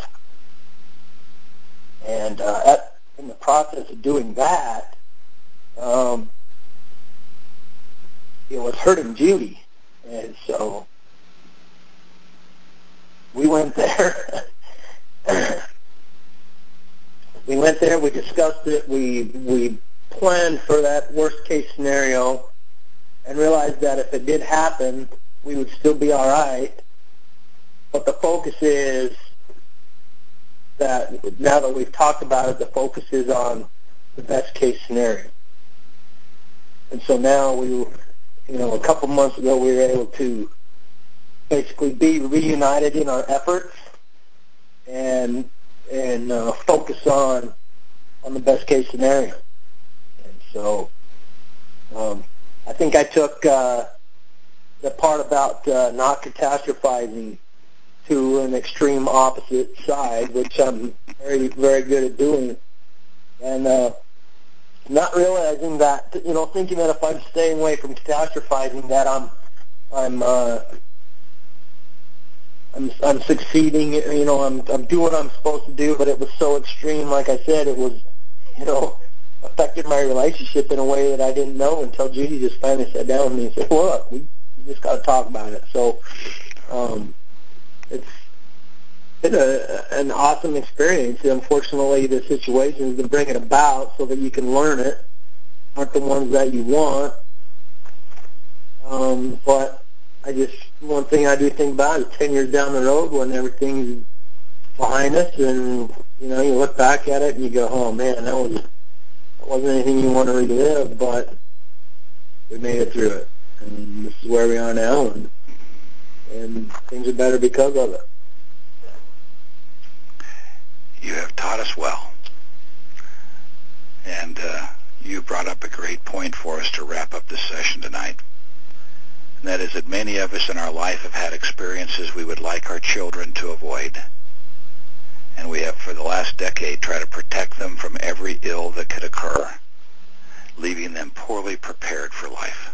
And in the process of doing that, it was hurting Judy. And so we went there. We discussed it, we planned for that worst case scenario and realized that if it did happen, we would still be all right. But the focus is that now that we've talked about it, the focus is on the best case scenario. And so now a couple months ago, we were able to basically be reunited in our efforts and focus on the best case scenario. And so I think I took the part about not catastrophizing to an extreme opposite side, which I'm very, very good at doing, and not realizing that, thinking that if I'm staying away from catastrophizing, that I'm succeeding, I'm doing what I'm supposed to do, but it was so extreme. Like I said, it was, affected my relationship in a way that I didn't know until Judy just finally sat down with me and said, look, we just got to talk about it. So it's been an awesome experience. Unfortunately, the situations that bring it about so that you can learn it aren't the ones that you want. But one thing I do think about is 10 years down the road when everything's behind us and, you look back at it and you go, oh, man, that wasn't anything you want to relive, but we made it through it. And this is where we are now, and things are better because of it. You have taught us well. And you brought up a great point for us to wrap up this session tonight. And that is that many of us in our life have had experiences we would like our children to avoid. And we have, for the last decade, tried to protect them from every ill that could occur, leaving them poorly prepared for life.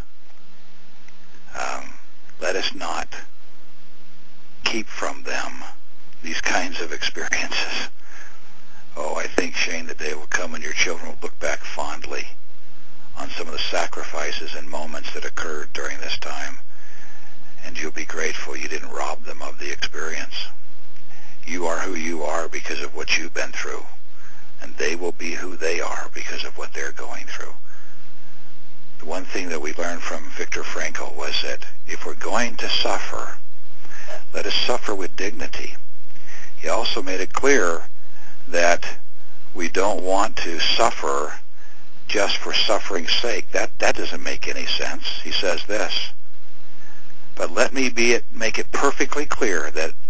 Let us not keep from them these kinds of experiences. Oh, I think, Shane, the day will come when your children will look back fondly on some of the sacrifices and moments that occurred during this time, and you'll be grateful you didn't rob them of the experience. You are who you are because of what you've been through, and they will be who they are because of what they're going through. The one thing that we learned from Viktor Frankl was that if we're going to suffer, let us suffer with dignity. He also made it clear that we don't want to suffer just for suffering's sake. That doesn't make any sense. He says this, but let me make it perfectly clear that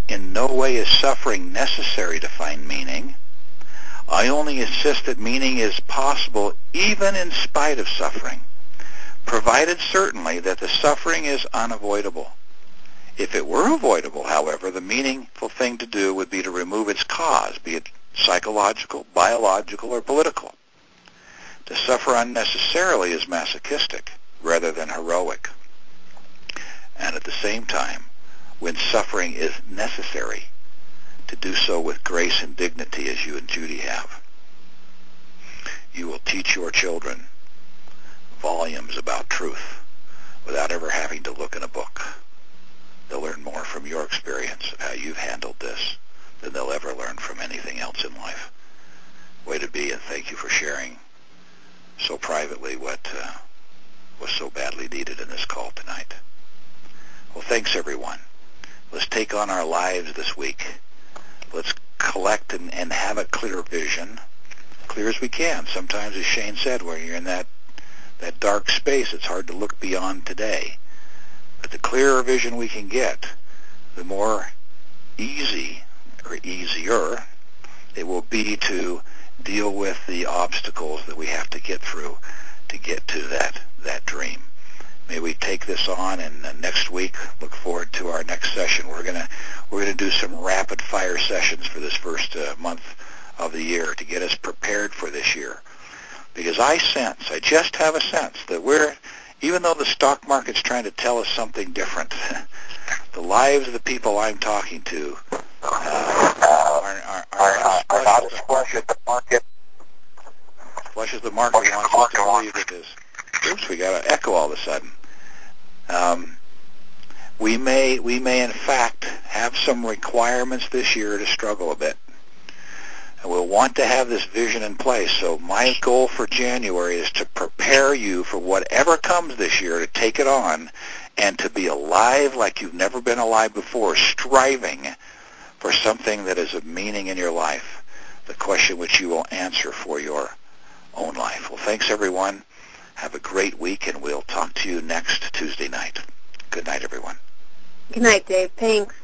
in no way is suffering necessary to find meaning. I only insist that meaning is possible even in spite of suffering, provided certainly that the suffering is unavoidable. If it were avoidable, however, the meaningful thing to do would be to remove its cause, be it psychological, biological, or political. To suffer unnecessarily is masochistic rather than heroic. And at the same time, when suffering is necessary, to do so with grace and dignity as you and Judy have. You will teach your children volumes about truth without ever having to look in a book. They'll learn more from your experience of how you've handled this than they'll ever learn from anything else in life. Way to be, and thank you for sharing so privately what was so badly needed in this call tonight. Well, thanks, everyone. Let's take on our lives this week. Let's collect and have a clear vision, clear as we can. Sometimes, as Shane said, when you're in that dark space, it's hard to look beyond today. But the clearer vision we can get, the more easy or easier it will be to deal with the obstacles that we have to get through to get to that dream. May we take this on, and next week, look forward to our next session. We're gonna do some rapid fire sessions for this first month of the year to get us prepared for this year. Because I just have a sense that even though the stock market's trying to tell us something different, the lives of the people I'm talking to are not as flush as the market. Flush as the market wants us to believe it is. Oops, we got an echo all of a sudden. We may in fact have some requirements this year to struggle a bit. And we'll want to have this vision in place. So my goal for January is to prepare you for whatever comes this year, to take it on and to be alive like you've never been alive before, striving for something that is of meaning in your life, the question which you will answer for your own life. Well, thanks, everyone. Have a great week, and we'll talk to you next Tuesday night. Good night, everyone. Good night, Dave. Thanks.